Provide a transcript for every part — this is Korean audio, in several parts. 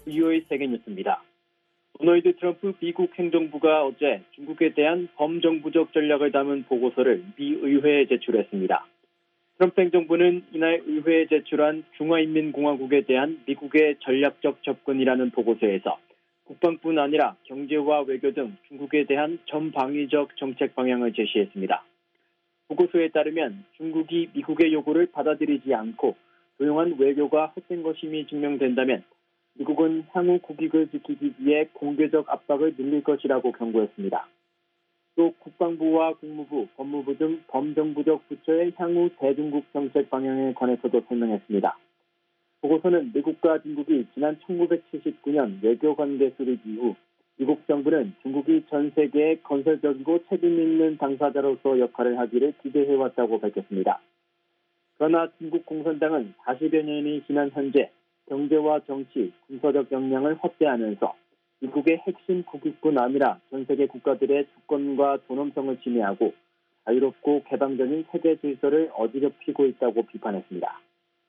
주요의 세계 뉴스입니다. 도널드 트럼프 미국 행정부가 어제 중국에 대한 범정부적 전략을 담은 보고서를 미 의회에 제출했습니다. 트럼프 행정부는 이날 의회에 제출한 중화인민공화국에 대한 미국의 전략적 접근이라는 보고서에서 국방뿐 아니라 경제와 외교 등 중국에 대한 전방위적 정책 방향을 제시했습니다. 보고서에 따르면 중국이 미국의 요구를 받아들이지 않고 조용한 외교가 헛된 것임이 증명된다면 미국은 향후 국익을 지키기 위해 공개적 압박을 늘릴 것이라고 경고했습니다. 또 국방부와 국무부, 법무부 등 범정부적 부처의 향후 대중국 정책 방향에 관해서도 설명했습니다. 보고서는 미국과 중국이 지난 1979년 외교관계 수립 이후 미국 정부는 중국이 전 세계에 건설적이고 책임 있는 당사자로서 역할을 하기를 기대해왔다고 밝혔습니다. 그러나 중국 공산당은 40여 년이 지난 현재 경제와 정치, 군사적 역량을 확대하면서 미국의 핵심 국익뿐 아니라 전 세계 국가들의 주권과 존엄성을 침해하고 자유롭고 개방적인 세계 질서를 어지럽히고 있다고 비판했습니다.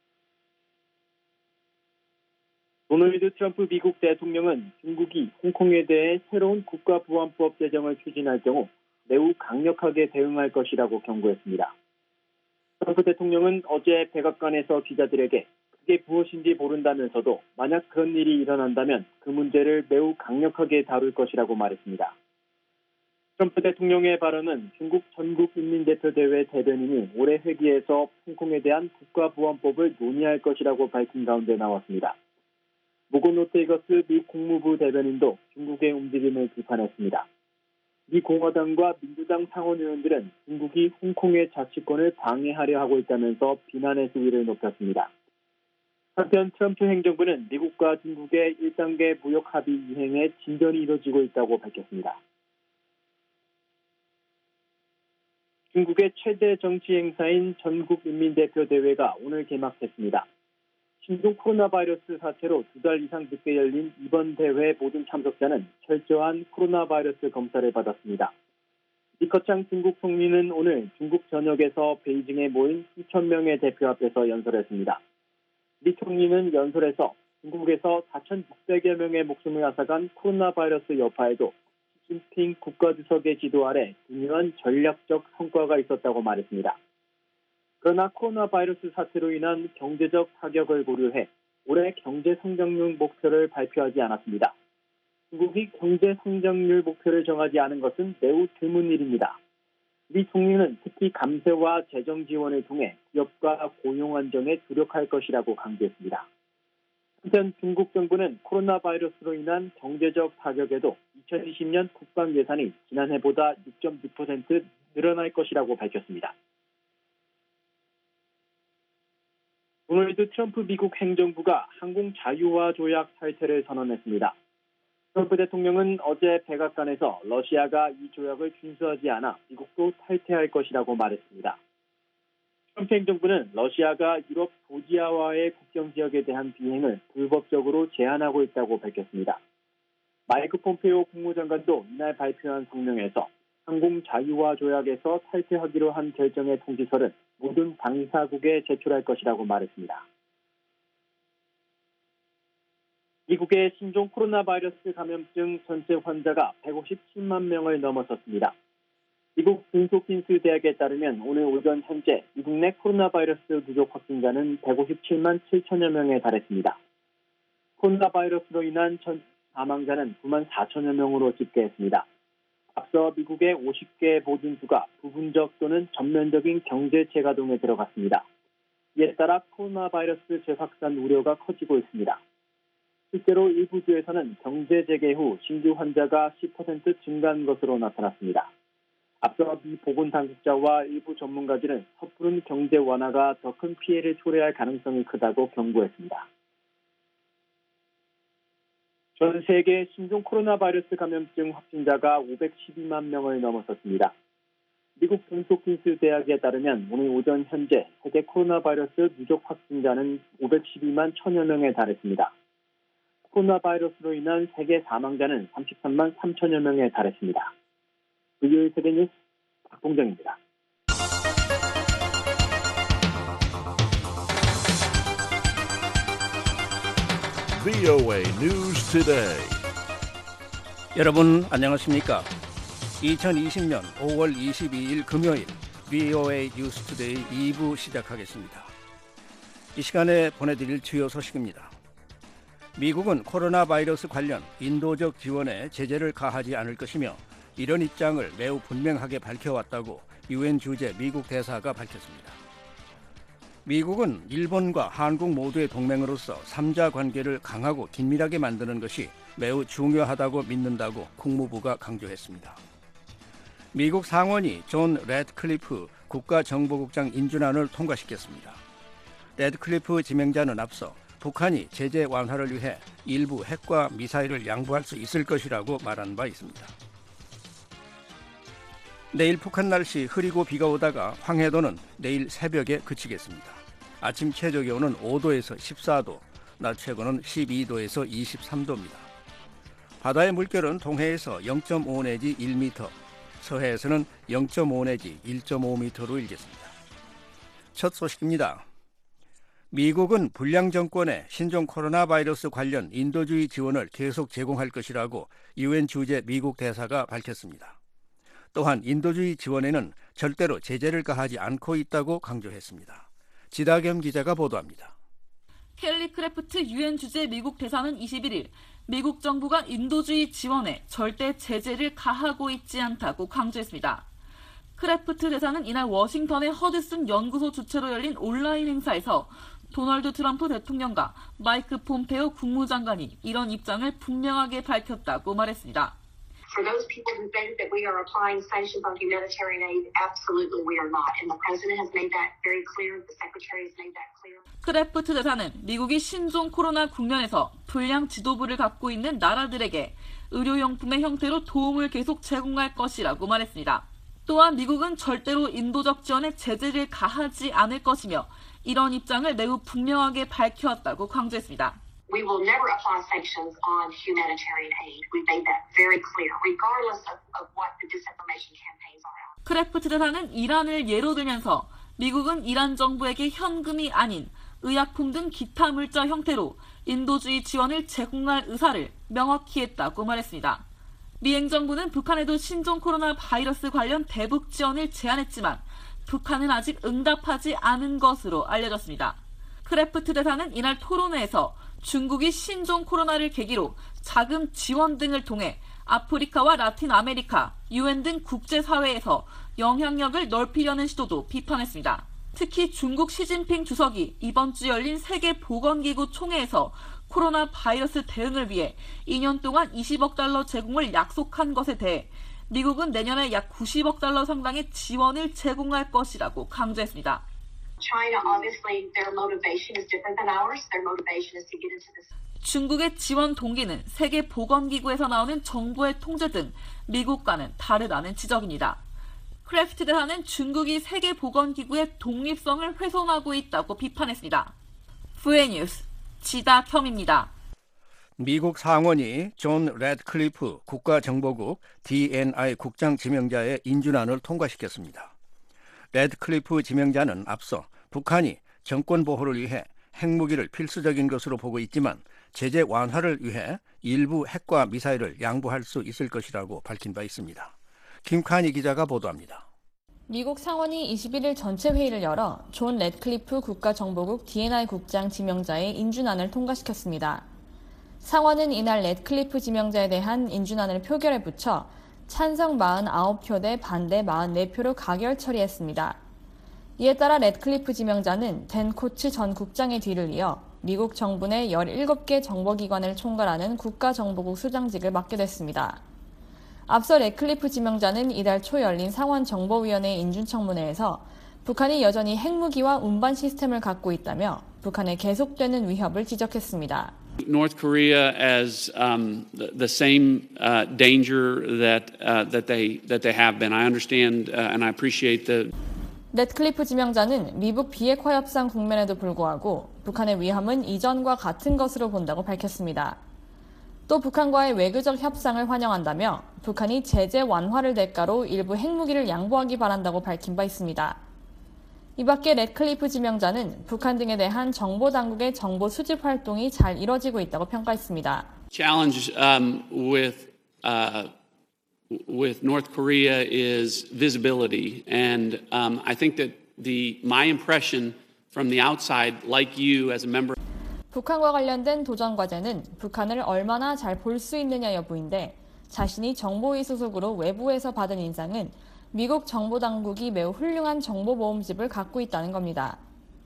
도널드 트럼프 미국 대통령은 중국이 홍콩에 대해 새로운 국가보안법 제정을 추진할 경우 매우 강력하게 대응할 것이라고 경고했습니다. 트럼프 대통령은 어제 백악관에서 기자들에게 그게 무엇인지 모른다면서도 만약 그런 일이 일어난다면 그 문제를 매우 강력하게 다룰 것이라고 말했습니다. 트럼프 대통령의 발언은 중국 전국인민대표대회 대변인이 올해 회기에서 홍콩에 대한 국가보안법을 논의할 것이라고 밝힌 가운데 나왔습니다. 모건 오테이거스 미 국무부 대변인도 중국의 움직임을 비판했습니다. 미 공화당과 민주당 상원의원들은 중국이 홍콩의 자치권을 방해하려 하고 있다면서 비난의 수위를 높였습니다. 한편 트럼프 행정부는 미국과 중국의 1단계 무역 합의 이행에 진전이 이뤄지고 있다고 밝혔습니다. 중국의 최대 정치 행사인 전국인민대표대회가 오늘 개막했습니다. 신종 코로나 바이러스 사태로 2달 이상 늦게 열린 이번 대회 모든 참석자는 철저한 코로나 바이러스 검사를 받았습니다. 리커창 중국 총리는 오늘 중국 전역에서 베이징에 모인 수천 명의 대표 앞에서 연설했습니다. 리 총리는 연설에서 중국에서 4,600여 명의 목숨을 앗아간 코로나 바이러스 여파에도 시진핑 국가주석의 지도 아래 중요한 전략적 성과가 있었다고 말했습니다. 그러나 코로나 바이러스 사태로 인한 경제적 타격을 고려해 올해 경제 성장률 목표를 발표하지 않았습니다. 중국이 경제 성장률 목표를 정하지 않은 것은 매우 드문 일입니다. 리 총리는 특히 감세와 재정 지원을 통해 기업과 고용 안정에 주력할 것이라고 강조했습니다. 한편 중국 정부는 코로나 바이러스로 인한 경제적 타격에도 2020년 국방 예산이 지난해보다 6.6% 늘어날 것이라고 밝혔습니다. 도널드 트럼프 미국 행정부가 항공 자유화 조약 탈퇴를 선언했습니다. 트럼프 대통령은 어제 백악관에서 러시아가 이 조약을 준수하지 않아 미국도 탈퇴할 것이라고 말했습니다. 트럼프 행정부는 러시아가 유럽 조지아와의 국경 지역에 대한 비행을 불법적으로 제한하고 있다고 밝혔습니다. 마이크 폼페이오 국무장관도 이날 발표한 성명에서 항공 자유화 조약에서 탈퇴하기로 한 결정의 통지서를 모든 당사국에 제출할 것이라고 말했습니다. 미국의 신종 코로나 바이러스 감염증 전체 환자가 157만 명을 넘어섰습니다. 미국 존스홉킨스 대학에 따르면 오늘 오전 현재 미국 내 코로나 바이러스 누적 확진자는 157만 7천여 명에 달했습니다. 코로나 바이러스로 인한 전 사망자는 9만 4천여 명으로 집계했습니다. 앞서 미국의 50개 모든주가 부분적 또는 전면적인 경제 재가동에 들어갔습니다. 이에 따라 코로나 바이러스 재확산 우려가 커지고 있습니다. 실제로 일부 주에서는 경제 재개 후 신규 환자가 10% 증가한 것으로 나타났습니다. 앞서 미 보건당국자와 일부 전문가들은 섣부른 경제 완화가 더 큰 피해를 초래할 가능성이 크다고 경고했습니다. 전 세계 신종 코로나 바이러스 감염증 확진자가 512만 명을 넘어섰습니다. 미국 존스홉킨스 대학에 따르면 오늘 오전 현재 세계 코로나 바이러스 누적 확진자는 512만 1000여 명에 달했습니다. 코로나 바이러스로 인한 세계 사망자는 33만 3천여 명에 달했습니다. VOA 세계뉴스 박봉정입니다. VOA News Today. 여러분 안녕하십니까? 2020년 5월 22일 금요일 VOA News Today 2부 시작하겠습니다. 이 시간에 보내드릴 주요 소식입니다. 미국은 코로나 바이러스 관련 인도적 지원에 제재를 가하지 않을 것이며 이런 입장을 매우 분명하게 밝혀왔다고 유엔 주재 미국 대사가 밝혔습니다. 미국은 일본과 한국 모두의 동맹으로서 3자 관계를 강하고 긴밀하게 만드는 것이 매우 중요하다고 믿는다고 국무부가 강조했습니다. 미국 상원이 존 래드클리프 국가정보국장 인준안을 통과시켰습니다. 래드클리프 지명자는 앞서 북한이 제재 완화를 위해 일부 핵과 미사일을 양보할 수 있을 것이라고 말한 바 있습니다. 내일 북한 날씨 흐리고 비가 오다가 황해도는 내일 새벽에 그치겠습니다. 아침 최저기온은 5도에서 14도, 낮 최고는 12도에서 23도입니다. 바다의 물결은 동해에서 0.5 내지 1m, 서해에서는 0.5 내지 1.5m로 일겠습니다. 첫 소식입니다. 미국은 불량 정권에 신종 코로나 바이러스 관련 인도주의 지원을 계속 제공할 것이라고 유엔 주재 미국 대사가 밝혔습니다. 또한 인도주의 지원에는 절대로 제재를 가하지 않고 있다고 강조했습니다. 지다겸 기자가 보도합니다. 켈리 크래프트 유엔 주재 미국 대사는 21일 미국 정부가 인도주의 지원에 절대 제재를 가하고 있지 않다고 강조했습니다. 크래프트 대사는 이날 워싱턴의 허드슨 연구소 주최로 열린 온라인 행사에서 도널드 트럼프 대통령과 마이크 폼페오 국무장관이 이런 입장을 분명하게 밝혔다고 말했습니다. For those people who think that we are applying sanctions on humanitarian aid, absolutely we are not. And the president has made that very clear. The secretary has made that clear. 크래프트 대사는 미국이 신종 코로나 국면에서 불량 지도부를 갖고 있는 나라들에게 의료용품의 형태로 도움을 계속 제공할 것이라고 말했습니다. 또한 미국은 절대로 인도적 지원에 제재를 가하지 않을 것이며 이런 입장을 매우 분명하게 밝혀왔다고 강조했습니다. We will never apply sanctions on humanitarian aid. We made that very clear, regardless of what the disinformation campaigns are. 크래프트 대사는 이란을 예로 들면서 미국은 이란 정부에게 현금이 아닌 의약품 등 기타 물자 형태로 인도주의 지원을 제공할 의사를 명확히 했다고 말했습니다. 미 행정부는 북한에도 신종 코로나 바이러스 관련 대북 지원을 제안했지만 북한은 아직 응답하지 않은 것으로 알려졌습니다. 크래프트 대사는 이날 토론회에서 중국이 신종 코로나를 계기로 자금 지원 등을 통해 아프리카와 라틴 아메리카, 유엔 등 국제사회에서 영향력을 넓히려는 시도도 비판했습니다. 특히 중국 시진핑 주석이 이번 주 열린 세계보건기구 총회에서 코로나 바이러스 대응을 위해 2년 동안 20억 달러 제공을 약속한 것에 대해 미국은 내년에 약 90억 달러 상당의 지원을 제공할 것이라고 강조했습니다. China, obviously, their motivation is different than ours. Their motivation is to get into this. 중국의 지원 동기는 세계보건기구에서 나오는 정부의 통제 등 미국과는 다르다는 지적입니다. 크래프트 대사는 중국이 세계보건기구의 독립성을 훼손하고 있다고 비판했습니다. VOA 뉴스 지다겸입니다. 미국 상원이 존 래드클리프 국가정보국 DNI 국장 지명자의 인준안을 통과시켰습니다. 래드클리프 지명자는 앞서 북한이 정권 보호를 위해 핵무기를 필수적인 것으로 보고 있지만 제재 완화를 위해 일부 핵과 미사일을 양보할 수 있을 것이라고 밝힌 바 있습니다. 김칸희 기자가 보도합니다. 미국 상원이 21일 전체 회의를 열어 존 래드클리프 국가정보국 DNI 국장 지명자의 인준안을 통과시켰습니다. 상원은 이날 래드클리프 지명자에 대한 인준안을 표결에 붙여 찬성 49표 대 반대 44표로 가결 처리했습니다. 이에 따라 래드클리프 지명자는 댄 코츠 전 국장의 뒤를 이어 미국 정부 내 17개 정보기관을 총괄하는 국가정보국 수장직을 맡게 됐습니다. 앞서 래드클리프 지명자는 이달 초 열린 상원정보위원회 인준청문회에서 북한이 여전히 핵무기와 운반 시스템을 갖고 있다며 북한의 계속되는 위협을 지적했습니다. North Korea as the same danger that they have been. I understand and I appreciate the. 래드클리프 지명자는 미국 비핵화 협상 국면에도 불구하고 북한의 위험은 이전과 같은 것으로 본다고 밝혔습니다. 또 북한과의 외교적 협상을 환영한다며 북한이 제재 완화를 대가로 일부 핵무기를 양보하기 바란다고 밝힌 바 있습니다. 이 밖에 래드클리프 지명자는 북한 등에 대한 정보 당국의 정보 수집 활동이 잘 이뤄지고 있다고 평가했습니다. Challenge with North Korea is visibility, and I think that my impression from the outside, like you as a member. 북한과 관련된 도전 과제는 북한을 얼마나 잘 볼 수 있느냐 여부인데 자신이 정보위 소속으로 외부에서 받은 인상은 미국 정보당국이 매우 훌륭한 정보모음집을 갖고 있다는 겁니다.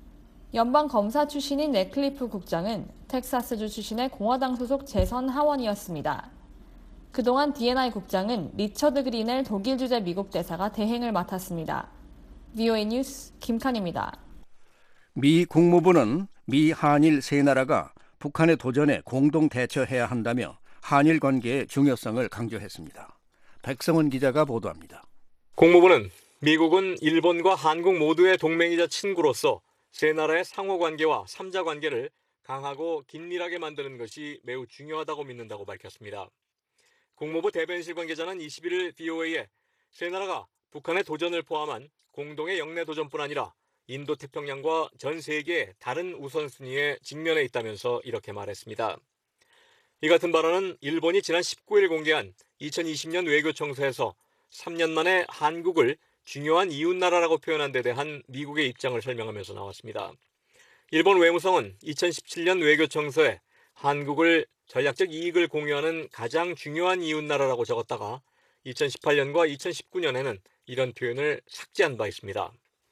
연방검사 출신인 래클리프 국장은 텍사스주 출신의 공화당 소속 재선 하원이었습니다. 그동안 D&I 국장은 리처드 그린엘 독일 주재 미국 대사가 대행을 맡았습니다. VOA 뉴스 김칸입니다. 미 국무부는 미 한일 세 나라가 북한의 도전에 공동 대처해야 한다며 한일 관계의 중요성을 강조했습니다. 백성원 기자가 보도합니다. 국무부는 미국은 일본과 한국 모두의 동맹이자 친구로서 세 나라의 상호관계와 3자 관계를 강하고 긴밀하게 만드는 것이 매우 중요하다고 믿는다고 밝혔습니다. 국무부 대변실 관계자는 21일 VOA에 세 나라가 북한의 도전을 포함한 공동의 영내 도전뿐 아니라 인도태평양과 전 세계의 다른 우선순위에 직면해 있다면서 이렇게 말했습니다. 이 같은 발언은 일본이 지난 19일 공개한 2020년 외교청서에서 3년 만에 한국을 중요한 이웃나라라고 표현한 데 대한 미국의 입장을 설명하면서 나왔습니다. 일본 외무성은 2017년 외교청서에 한국을 전략적 이익을 공유하는 가장 중요한 이웃나라라고 적었다가 2018년과 2019년에는 이런 표현을 삭제한 바 있습니다.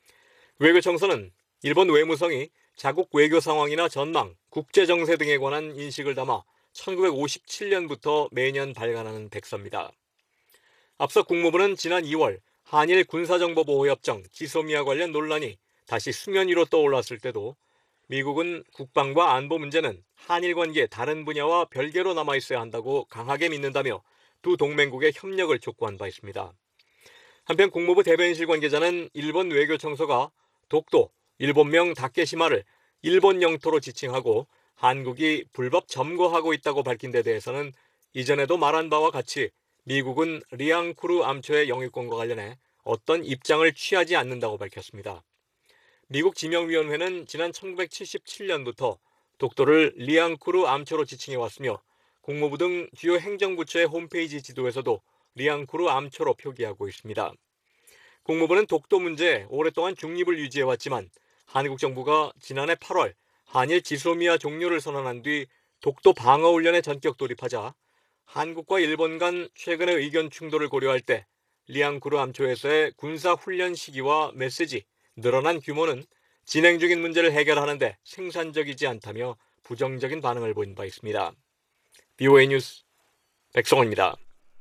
외교청서는 일본 외무성이 자국 외교 상황이나 전망, 국제정세 등에 관한 인식을 담아 1957년부터 매년 발간하는 백서입니다. 앞서 국무부는 지난 2월 한일 군사정보보호협정 지소미아 관련 논란이 다시 수면 위로 떠올랐을 때도 미국은 국방과 안보 문제는 한일 관계 다른 분야와 별개로 남아있어야 한다고 강하게 믿는다며 두 동맹국의 협력을 촉구한 바 있습니다. 한편 국무부 대변실 관계자는 일본 외교청서가 독도, 일본명 다케시마를 일본 영토로 지칭하고 한국이 불법 점거하고 있다고 밝힌 데 대해서는 이전에도 말한 바와 같이 미국은 리앙쿠르 암초의 영유권과 관련해 어떤 입장을 취하지 않는다고 밝혔습니다. 미국 지명위원회는 지난 1977년부터 독도를 리앙쿠르 암초로 지칭해왔으며 국무부 등 주요 행정부처의 홈페이지 지도에서도 리앙쿠르 암초로 표기하고 있습니다. 국무부는 독도 문제에 오랫동안 중립을 유지해왔지만 한국 정부가 지난해 8월 한일 지소미아 종료를 선언한 뒤 독도 방어훈련에 전격 돌입하자 한국과 일본 간 최근의 의견 충돌을 고려할 때 리앙쿠르 암초에서의 군사훈련 시기와 메시지, 늘어난 규모는 진행 중인 문제를 해결하는 데 생산적이지 않다며 부정적인 반응을 보인 바 있습니다. VOA 뉴스 백성원입니다.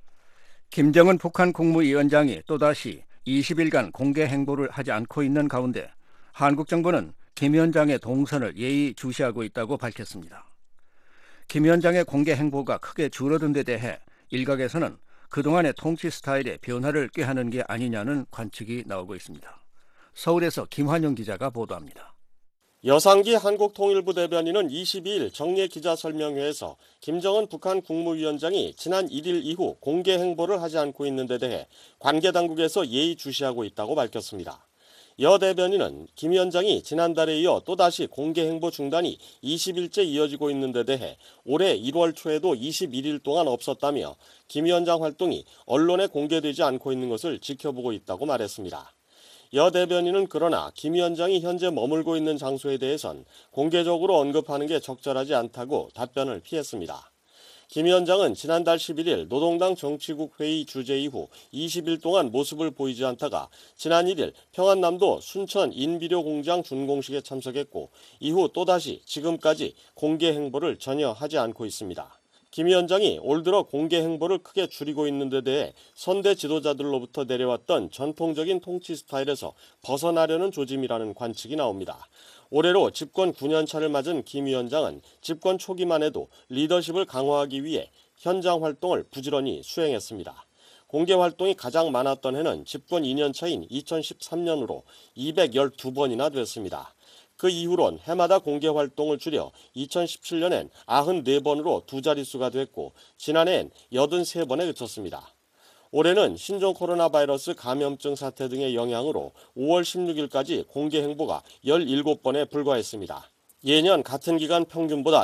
김정은 북한 국무위원장이 또다시 20일간 공개 행보를 하지 않고 있는 가운데 한국 정부는 김 위원장의 동선을 예의주시하고 있다고 밝혔습니다. 김 위원장의 공개 행보가 크게 줄어든 데 대해 일각에서는 그동안의 통치 스타일에 변화를 꾀하는 게 아니냐는 관측이 나오고 있습니다. 서울에서 김환영 기자가 보도합니다. 여상기 한국통일부 대변인은 22일 정례 기자설명회에서 김정은 북한 국무위원장이 지난 1일 이후 공개 행보를 하지 않고 있는 데 대해 관계당국에서 예의주시하고 있다고 밝혔습니다. 여 대변인은 김 위원장이 지난달에 이어 또다시 공개 행보 중단이 20일째 이어지고 있는 데 대해 올해 1월 초에도 21일 동안 없었다며 김 위원장 활동이 언론에 공개되지 않고 있는 것을 지켜보고 있다고 말했습니다. 여 대변인은 그러나 김 위원장이 현재 머물고 있는 장소에 대해선 공개적으로 언급하는 게 적절하지 않다고 답변을 피했습니다. 김 위원장은 지난달 11일 노동당 정치국 회의 주재 이후 20일 동안 모습을 보이지 않다가 지난 1일 평안남도 순천 인비료 공장 준공식에 참석했고 이후 또다시 지금까지 공개 행보를 전혀 하지 않고 있습니다. 김 위원장이 올 들어 공개 행보를 크게 줄이고 있는 데 대해 선대 지도자들로부터 내려왔던 전통적인 통치 스타일에서 벗어나려는 조짐이라는 관측이 나옵니다. 올해로 집권 9년차를 맞은 김 위원장은 집권 초기만 해도 리더십을 강화하기 위해 현장 활동을 부지런히 수행했습니다. 공개 활동이 가장 많았던 해는 집권 2년차인 2013년으로 212번이나 됐습니다. 그 이후론 해마다 공개 활동을 줄여 2017년엔 94번으로 두 자릿수가 됐고 지난해엔 83번에 그쳤습니다. 올해는 신종 코로나 바이러스 감염증 사태 등의 영향으로 5월 16일까지 공개 행보가 17번에 불과했습니다. 예년 같은 기간 평균보다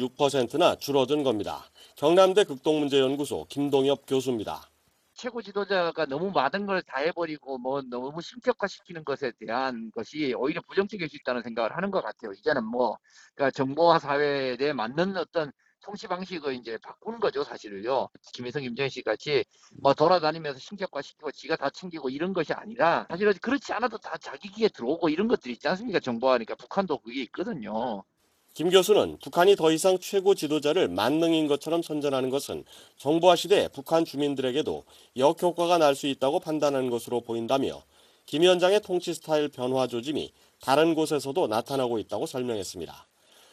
66%나 줄어든 겁니다. 경남대 극동문제연구소 김동엽 교수입니다. 최고 지도자가 너무 많은 걸 다 해버리고 너무 신격화시키는 것에 대한 것이 오히려 부정적일 수 있다는 생각을 하는 것 같아요. 이제는 그러니까 정보화 사회에 대해 맞는 어떤 통치 방식을 이제 바꾸는 거죠, 사실을요. 김일성, 김정일 씨 같이 돌아다니면서 신격화시키고 지가 다 챙기고 이런 것이 아니라 사실은 그렇지 않아도 다 자기 귀에 들어오고 이런 것들이 있지 않습니까? 정보화니까 북한도 그게 있거든요. 김 교수는 북한이 더 이상 최고 지도자를 만능인 것처럼 선전하는 것은 정보화 시대 북한 주민들에게도 역효과가 날 수 있다고 판단하는 것으로 보인다며 김 위원장의 통치 스타일 변화 조짐이 다른 곳에서도 나타나고 있다고 설명했습니다.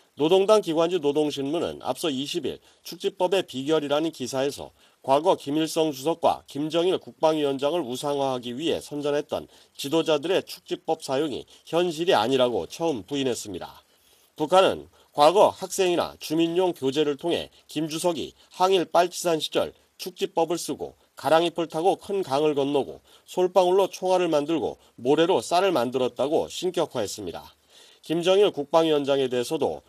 노동당 기관지 노동신문은 앞서 20일 축지법의 비결이라는 기사에서 과거 김일성 주석과 김정일 국방위원장을 우상화하기 위해 선전했던 지도자들의 축지법 사용이 현실이 아니라고 처음 부인했습니다. 북한은 과거 학생이나 주민용 교재를 통해 김 주석이 항일 빨치산 시절 축지법을 쓰고 가랑잎을 타고 큰 강을 건너고 솔방울로 총알을 만들고 모래로 쌀을 만들었다고 신격화했습니다. 김정일 국방위원장에 대해서도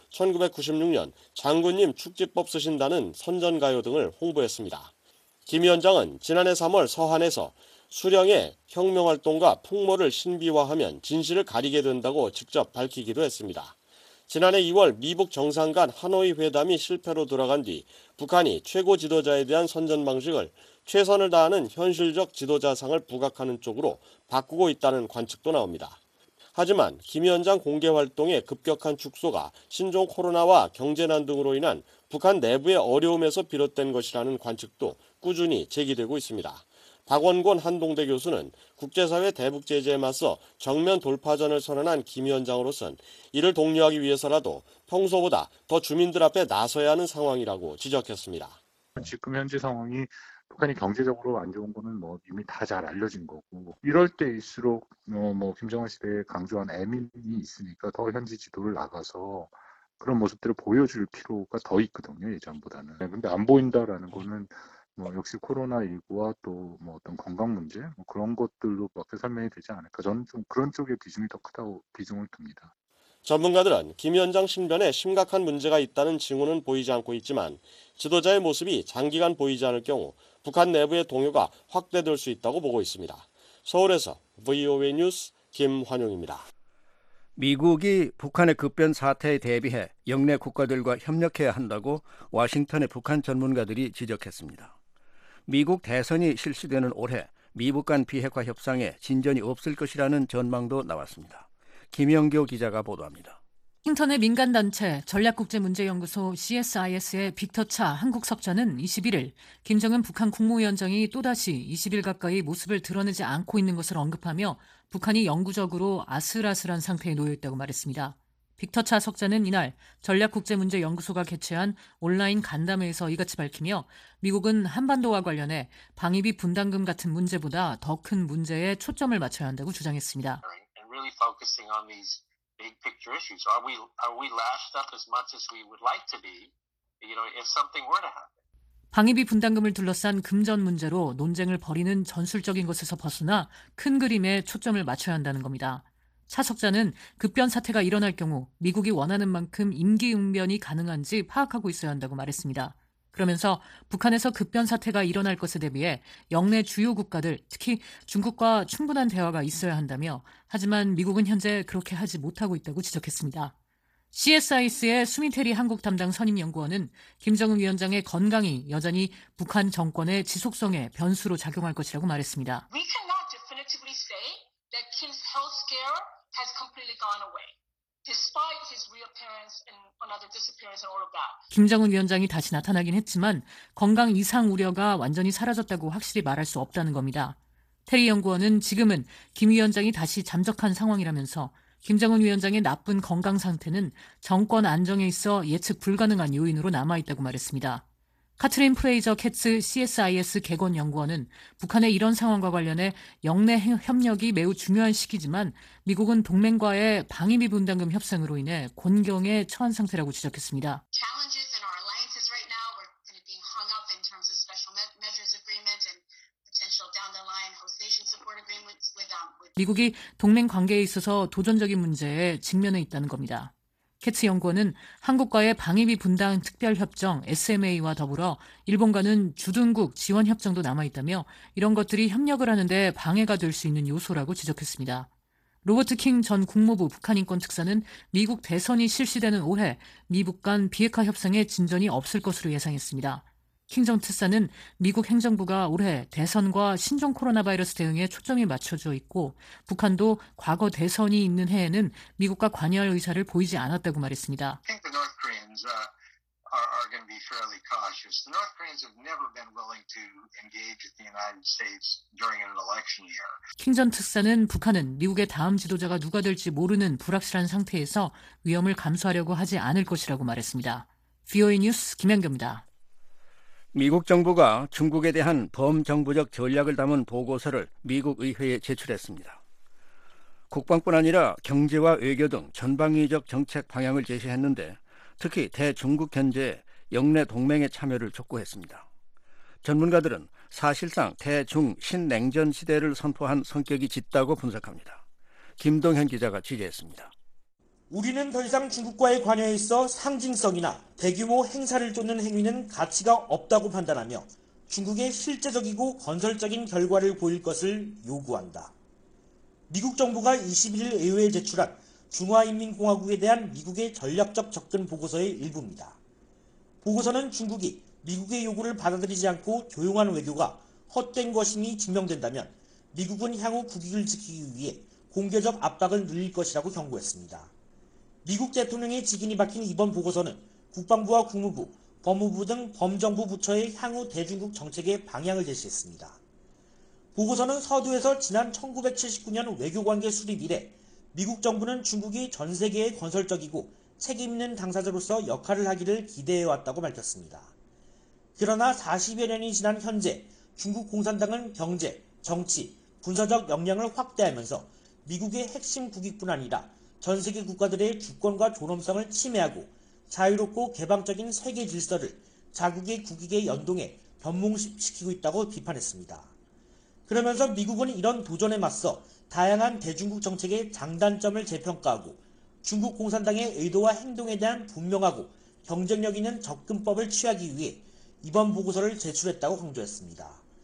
1996년 장군님 축지법 쓰신다는 선전가요 등을 홍보했습니다. 김 위원장은 지난해 3월 서한에서 수령의 혁명활동과 풍모를 신비화하면 진실을 가리게 된다고 직접 밝히기도 했습니다. 지난해 2월 미북 정상 간 하노이 회담이 실패로 돌아간 뒤 북한이 최고 지도자에 대한 선전 방식을 최선을 다하는 현실적 지도자상을 부각하는 쪽으로 바꾸고 있다는 관측도 나옵니다. 하지만 김 위원장 공개 활동의 급격한 축소가 신종 코로나와 경제난 등으로 인한 북한 내부의 어려움에서 비롯된 것이라는 관측도 꾸준히 제기되고 있습니다. 박원곤 한동대 교수는 국제사회 대북 제재에 맞서 정면 돌파전을 선언한 김 위원장으로선 이를 독려하기 위해서라도 평소보다 더 주민들 앞에 나서야 하는 상황이라고 지적했습니다. 지금 현재 상황이 북한이 경제적으로 안 좋은 거는 이미 다 잘 알려진 거고 이럴 때일수록 김정은 시대에 강조한 애민이 있으니까 더 현지 지도를 나가서 그런 모습들을 보여줄 필요가 더 있거든요, 예전보다는. 근데 안 보인다라는 거는 역시 코로나19와 또 어떤 건강 문제 그런 것들로밖에 설명이 되지 않을까. 저는 좀 그런 쪽의 비중이 더 크다고 비중을 둡니다. 전문가들은 김 위원장 신변에 심각한 문제가 있다는 징후는 보이지 않고 있지만 지도자의 모습이 장기간 보이지 않을 경우 북한 내부의 동요가 확대될 수 있다고 보고 있습니다. 서울에서 VOA 뉴스 김환용입니다. 미국이 북한의 급변 사태에 대비해 영내 국가들과 협력해야 한다고 워싱턴의 북한 전문가들이 지적했습니다. 미국 대선이 실시되는 올해 미북 간 비핵화 협상에 진전이 없을 것이라는 전망도 나왔습니다. 김영교 기자가 보도합니다. 워싱턴의 민간단체 전략국제문제연구소 CSIS의 빅터 차 한국 석자는 21일 김정은 북한 국무위원장이 또다시 20일 가까이 모습을 드러내지 않고 있는 것을 언급하며 북한이 영구적으로 아슬아슬한 상태에 놓여 있다고 말했습니다. 빅터 차 석자는 이날 전략국제문제연구소가 개최한 온라인 간담회에서 이같이 밝히며 미국은 한반도와 관련해 방위비 분담금 같은 문제보다 더 큰 문제에 초점을 맞춰야 한다고 주장했습니다. Big picture issues. Are we lashed up as much as we would like to be, if something were to happen? 방위비 분담금을 둘러싼 금전 문제로 논쟁을 벌이는 전술적인 것에서 벗어나 큰 그림에 초점을 맞춰야 한다는 겁니다. 차 석자는 급변 사태가 일어날 경우 미국이 원하는 만큼 임기응변이 가능한지 파악하고 있어야 한다고 말했습니다. 그러면서 북한에서 급변 사태가 일어날 것에 대비해 영내 주요 국가들, 특히 중국과 충분한 대화가 있어야 한다며 하지만 미국은 현재 그렇게 하지 못하고 있다고 지적했습니다. CSIS의 수미테리 한국 담당 선임연구원은 김정은 위원장의 건강이 여전히 북한 정권의 지속성에 변수로 작용할 것이라고 말했습니다. We cannot definitively say that Kim's health scare has completely gone away. Despite his reappearance and another disappearance and all of that. 김정은 위원장이 다시 나타나긴 했지만 건강 이상 우려가 완전히 사라졌다고 확실히 말할 수 없다는 겁니다. 테리 연구원은 지금은 김 위원장이 다시 잠적한 상황이라면서 김정은 위원장의 나쁜 건강 상태는 정권 안정에 있어 예측 불가능한 요인으로 남아있다고 말했습니다. 카트린 프레이저 캐츠 CSIS 개건 연구원은 북한의 이런 상황과 관련해 영내 협력이 매우 중요한 시기지만 미국은 동맹과의 방위비 분담금 협상으로 인해 곤경에 처한 상태라고 지적했습니다. Challenges in our alliances right now, we're being hung up in terms of special measures agreement and potential 미국이 동맹 관계에 있어서 도전적인 문제에 직면해 있다는 겁니다. 캐츠 연구원은 한국과의 방위비 분담 특별협정 SMA와 더불어 일본과는 주둔국 지원 협정도 남아있다며 이런 것들이 협력을 하는데 방해가 될 수 있는 요소라고 지적했습니다. 로버트 킹 전 국무부 북한인권 특사는 미국 대선이 실시되는 올해 미북 간 비핵화 협상에 진전이 없을 것으로 예상했습니다. 킹 전 특사는 미국 행정부가 올해 대선과 신종 코로나 바이러스 대응에 초점이 맞춰져 있고 북한도 과거 대선이 있는 해에는 미국과 관여할 의사를 보이지 않았다고 말했습니다. Are going to be fairly cautious. The North Koreans have never been willing to engage with the United States during an election year. 킹 전 특사는 북한은 미국의 다음 지도자가 누가 될지 모르는 불확실한 상태에서 위험을 감수하려고 하지 않을 것이라고 말했습니다. VOA 뉴스 김현규입니다. 미국 정부가 중국에 대한 범정부적 전략을 담은 보고서를 미국 의회에 제출했습니다. 국방뿐 아니라 경제와 외교 등 전방위적 정책 방향을 제시했는데 특히 대중국 견제에 영내 동맹의 참여를 촉구했습니다. 전문가들은 사실상 대중 신냉전 시대를 선포한 성격이 짙다고 분석합니다. 김동현 기자가 취재했습니다. 우리는 더 이상 중국과의 관여에 있어 상징성이나 대규모 행사를 쫓는 행위는 가치가 없다고 판단하며 중국의 실제적이고 건설적인 결과를 보일 것을 요구한다. 미국 정부가 21일 의회에 제출한 중화인민공화국에 대한 미국의 전략적 접근 보고서의 일부입니다. 보고서는 중국이 미국의 요구를 받아들이지 않고 조용한 외교가 헛된 것임이 증명된다면 미국은 향후 국익을 지키기 위해 공개적 압박을 늘릴 것이라고 경고했습니다. 미국 대통령의 직인이 박힌 이번 보고서는 국방부와 국무부, 법무부 등 범정부 부처의 향후 대중국 정책의 방향을 제시했습니다. 보고서는 서두에서 지난 1979년 외교관계 수립 이래 미국 정부는 중국이 전 세계의 건설적이고 책임있는 당사자로서 역할을 하기를 기대해왔다고 밝혔습니다. 그러나 40여 년이 지난 현재 중국 공산당은 경제, 정치, 군사적 역량을 확대하면서 미국의 핵심 국익뿐 아니라 전 세계 국가들의 주권과 존엄성을 침해하고 자유롭고 개방적인 세계 질서를 자국의 국익에 연동해 변몽시키고 있다고 비판했습니다. 그러면서 미국은 이런 도전에 맞서 다양한 대중국 정책의 장단점을 재평가하고 중국 공산당의 의도와 행동에 대한 분명하고 경쟁력 있는 접근법을 취하기 위해 이번 보고서를 제출했다고 강조했습니다.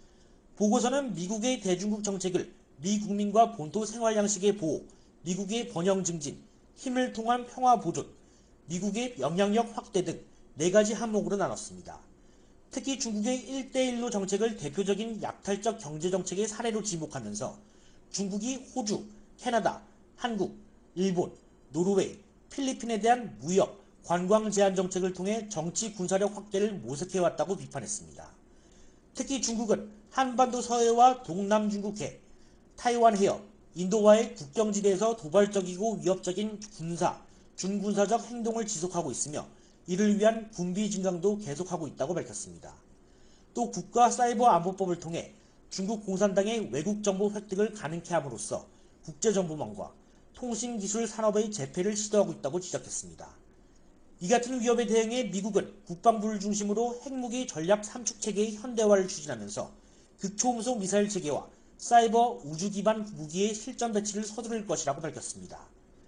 보고서는 미국의 대중국 정책을 미국민과 본토 생활 양식의 보호, 미국의 번영 증진, 힘을 통한 평화 보존, 미국의 영향력 확대 등 4가지 항목으로 나눴습니다. 특히 중국의 1대1로 정책을 대표적인 약탈적 경제정책의 사례로 지목하면서 중국이 호주, 캐나다, 한국, 일본, 노르웨이, 필리핀에 대한 무역, 관광 제한 정책을 통해 정치 군사력 확대를 모색해왔다고 비판했습니다. 특히 중국은 한반도 서해와 동남 중국해, 타이완 해협, 인도와의 국경지대에서 도발적이고 위협적인 군사, 준군사적 행동을 지속하고 있으며 이를 위한 군비 증강도 계속하고 있다고 밝혔습니다. 또 국가사이버안보법을 통해 중국 공산당의 외국 정보 획득을 가능케 함으로써 국제정보망과 통신기술 산업의 재패를 시도하고 있다고 지적했습니다. 이 같은 위협에 대응해 미국은 국방부를 중심으로 핵무기 전략 3축 체계의 현대화를 추진하면서 극초음속 미사일 체계와 사이버 우주 기반 무기의 실전 배치를 서두를 것이라고 밝혔습니다.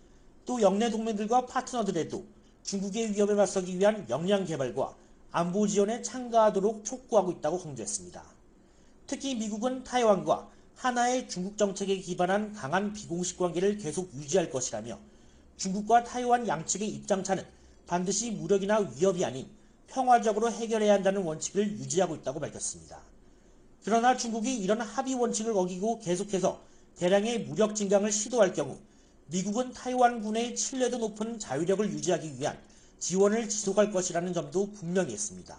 또 영내 동맹들과 파트너들에도 중국의 위협에 맞서기 위한 역량 개발과 안보 지원에 참가하도록 촉구하고 있다고 강조했습니다. 특히 미국은 타이완과 하나의 중국 정책에 기반한 강한 비공식 관계를 계속 유지할 것이라며 중국과 타이완 양측의 입장차는 반드시 무력이나 위협이 아닌 평화적으로 해결해야 한다는 원칙을 유지하고 있다고 밝혔습니다. 그러나 중국이 이런 합의 원칙을 어기고 계속해서 대량의 무력 증강을 시도할 경우 미국은 타이완군의 신뢰도 높은 자위력을 유지하기 위한 지원을 지속할 것이라는 점도 분명히 했습니다.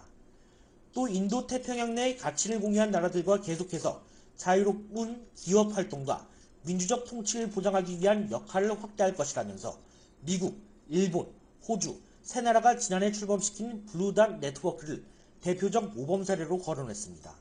또 인도태평양 내 가치를 공유한 나라들과 계속해서 자유로운 기업 활동과 민주적 통치를 보장하기 위한 역할을 확대할 것이라면서 미국, 일본, 호주, 세 나라가 지난해 출범시킨 블루닷 네트워크를 대표적 모범 사례로 거론했습니다.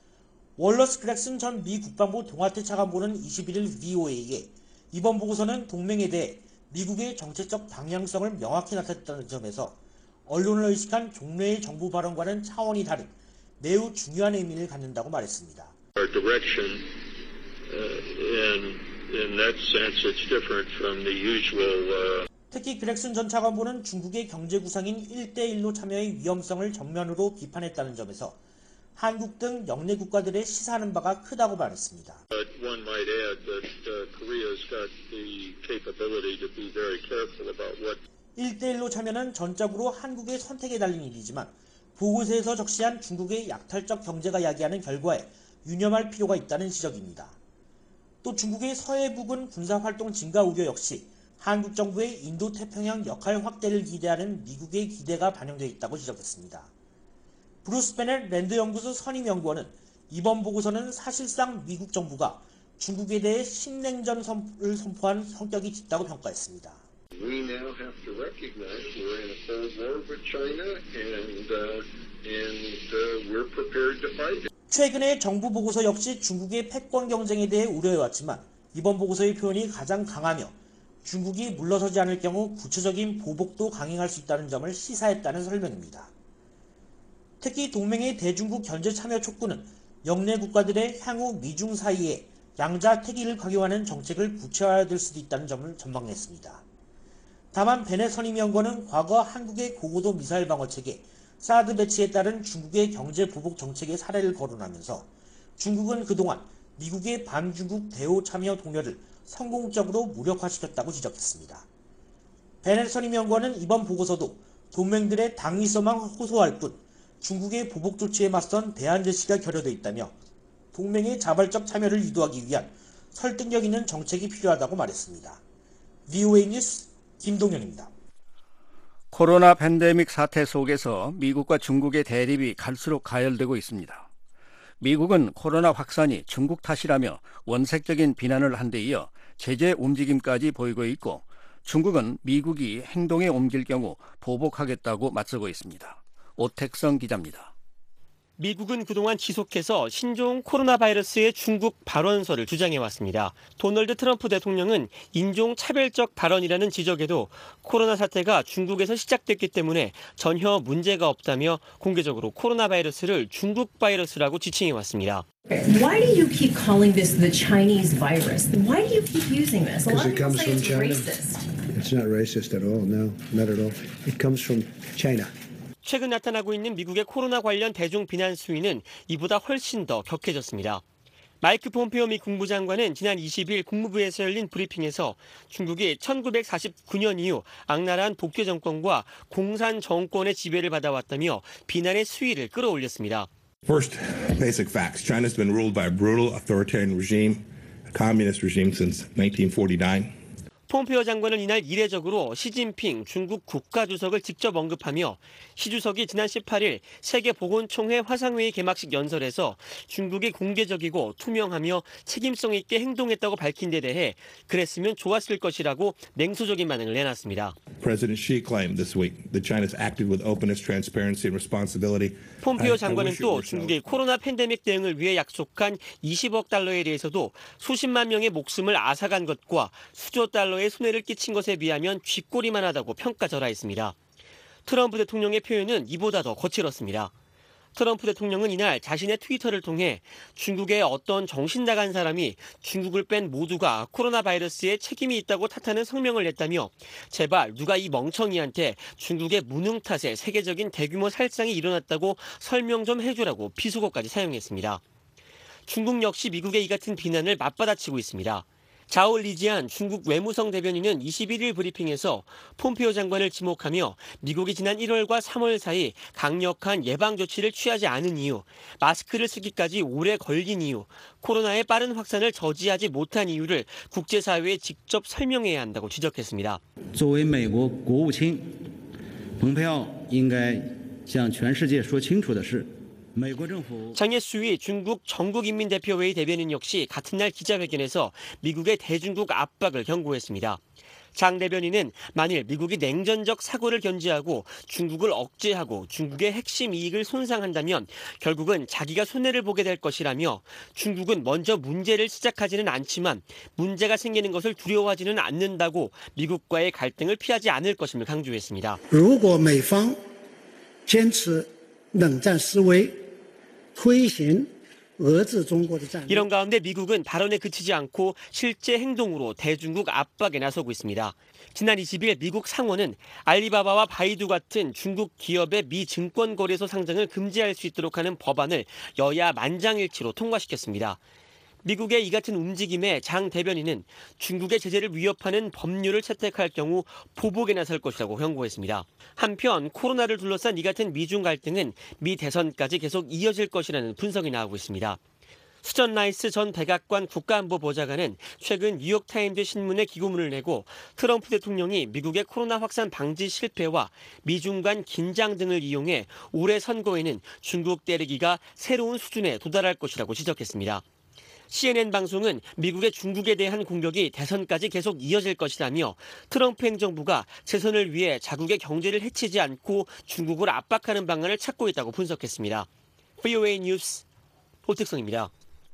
월러스 그렉슨 전 미 국방부 동아태 차관보는 21일 VOA에 이번 보고서는 동맹에 대해 미국의 정책적 방향성을 명확히 나타냈다는 점에서 언론을 의식한 종래의 정부 발언과는 차원이 다른 매우 중요한 의미를 갖는다고 말했습니다. Our direction in in that sense, it's different from the usual. 특히 그렉슨 전 차관보는 중국의 경제 구상인 1대1로 참여의 위험성을 정면으로 비판했다는 점에서 한국 등 영내 국가들의 시사하는 바가 크다고 말했습니다. But one might add that Korea's got the capability to be very careful about what. 1대1로 참여는 전적으로 한국의 선택에 달린 일이지만 보고서에서 적시한 중국의 약탈적 경제가 야기하는 결과에 유념할 필요가 있다는 지적입니다. 또 중국의 서해 부근 군사활동 증가 우려 역시 한국 정부의 인도태평양 역할 확대를 기대하는 미국의 기대가 반영되어 있다고 지적했습니다. 브루스 베넷 랜드 연구소 선임 연구원은 이번 보고서는 사실상 미국 정부가 중국에 대해 신냉전을 선포한 성격이 짙다고 평가했습니다. We now have to recognize we're in a cold war with China and we're prepared to fight it. 최근에 정부 보고서 역시 중국의 패권 경쟁에 대해 우려해왔지만 이번 보고서의 표현이 가장 강하며 중국이 물러서지 않을 경우 구체적인 보복도 강행할 수 있다는 점을 시사했다는 설명입니다. 특히 동맹의 대중국 견제 참여 촉구는 영내 국가들의 향후 미중 사이에 양자 태기를 강요하는 정책을 구체화될 수도 있다는 점을 전망했습니다. 다만 베넷 선임연구원은 과거 한국의 고고도 미사일 방어체계 사드 배치에 따른 중국의 경제 보복 정책의 사례를 거론하면서 중국은 그동안 미국의 반중국 대오 참여 동료를 성공적으로 무력화시켰다고 지적했습니다. 베넷 선임연구원은 이번 보고서도 동맹들의 당위성만 호소할 뿐 중국의 보복 조치에 맞선 대안 제시가 결여돼 있다며 동맹의 자발적 참여를 유도하기 위한 설득력 있는 정책이 필요하다고 말했습니다. VOA 뉴스 김동현입니다. 코로나 팬데믹 사태 속에서 미국과 중국의 대립이 갈수록 가열되고 있습니다. 미국은 코로나 확산이 중국 탓이라며 원색적인 비난을 한 데 이어 제재 움직임까지 보이고 있고 중국은 미국이 행동에 옮길 경우 보복하겠다고 맞서고 있습니다. 오택성 기자입니다. 미국은 그동안 지속해서 신종 코로나 바이러스의 중국 발원설을 주장해왔습니다. 도널드 트럼프 대통령은 인종차별적 발언이라는 지적에도 코로나 사태가 중국에서 시작됐기 때문에 전혀 문제가 없다며 공개적으로 코로나 바이러스를 중국 바이러스라고 지칭해왔습니다. Why do you keep calling this the Chinese virus? Why do you keep using this? A lot of people say it's racist. It's not racist at all. No, not at all. It comes from China. 최근 나타나고 있는 미국의 코로나 관련 대중 비난 수위는 이보다 훨씬 더 격해졌습니다. 마이크 폼페오 미 국무장관은 지난 20일 국무부에서 열린 브리핑에서 중국이 1949년 이후 악랄한 독재 정권과 공산 정권의 지배를 받아왔다며 비난의 수위를 끌어올렸습니다. First, basic facts. China's been ruled by a brutal authoritarian regime, a communist regime since 1949. 폼페오 장관은 이날 이례적으로 시진핑 중국 국가주석을 직접 언급하며 시 주석이 지난 18일 세계보건총회 화상회의 개막식 연설에서 중국이 공개적이고 투명하며 책임성 있게 행동했다고 밝힌 데 대해 그랬으면 좋았을 것이라고 냉소적인 반응을 내놨습니다. President Xi claimed this week that China's acted with openness, transparency and responsibility. 폼페오 장관은 또 중국의 코로나 팬데믹 대응을 위해 약속한 20억 달러에 대해서도 수십만 명의 목숨을 앗아간 것과 수조 달러의 손해를 끼친 것에 비하면 쥐꼬리만 하다고 평가절하했습니다. 트럼프 대통령의 표현은 이보다 더 거칠었습니다. 트럼프 대통령은 이날 자신의 트위터를 통해 중국의 어떤 정신 나간 사람이 중국을 뺀 모두가 코로나 바이러스에 책임이 있다고 탓하는 성명을 냈다며 제발 누가 이 멍청이한테 중국의 무능 탓에 세계적인 대규모 살상이 일어났다고 설명 좀 해주라고 비속어까지 사용했습니다. 중국 역시 미국의 이 같은 비난을 맞받아치고 있습니다. 자오 리지안 중국 외무성 대변인은 21일 브리핑에서 폼페오 장관을 지목하며 미국이 지난 1월과 3월 사이 강력한 예방 조치를 취하지 않은 이유, 마스크를 쓰기까지 오래 걸린 이유, 코로나의 빠른 확산을 저지하지 못한 이유를 국제사회에 직접 설명해야 한다고 지적했습니다. 作为美国国务卿，蓬佩奥应该向全世界说清楚的是。 장예수위 중국 전국인민대표회의 대변인 역시 같은 날 기자회견에서 미국의 대중국 압박을 경고했습니다. 장 대변인은 만일 미국이 냉전적 사고를 견지하고 중국을 억제하고 중국의 핵심 이익을 손상한다면 결국은 자기가 손해를 보게 될 것이라며 중국은 먼저 문제를 시작하지는 않지만 문제가 생기는 것을 두려워하지는 않는다고 미국과의 갈등을 피하지 않을 것임을 강조했습니다. 如果美方坚持冷战思维 推行 이런 가운데 미국은 발언에 그치지 않고 실제 행동으로 대중국 압박에 나서고 있습니다. 지난 20일 미국 상원은 알리바바와 바이두 같은 중국 기업의 미 증권 거래소 상장을 금지할 수 있도록 하는 법안을 여야 만장일치로 통과시켰습니다. 미국의 이 같은 움직임에 장 대변인은 중국의 제재를 위협하는 법률을 채택할 경우 보복에 나설 것이라고 경고했습니다. 한편 코로나를 둘러싼 이 같은 미중 갈등은 미 대선까지 계속 이어질 것이라는 분석이 나오고 있습니다. 수전 라이스 전 백악관 국가안보보좌관은 최근 뉴욕타임즈 신문에 기고문을 내고 트럼프 대통령이 미국의 코로나 확산 방지 실패와 미중 간 긴장 등을 이용해 올해 선거에는 중국 때리기가 새로운 수준에 도달할 것이라고 지적했습니다. CNN 방송은 미국의 중국에 대한 공격이 대선까지 계속 이어질 것이라며 트럼프 행정부가 재선을 위해 자국의 경제를 해치지 않고 중국을 압박하는 방안을 찾고 있다고 분석했습니다. VOA 뉴스 오택성입니다.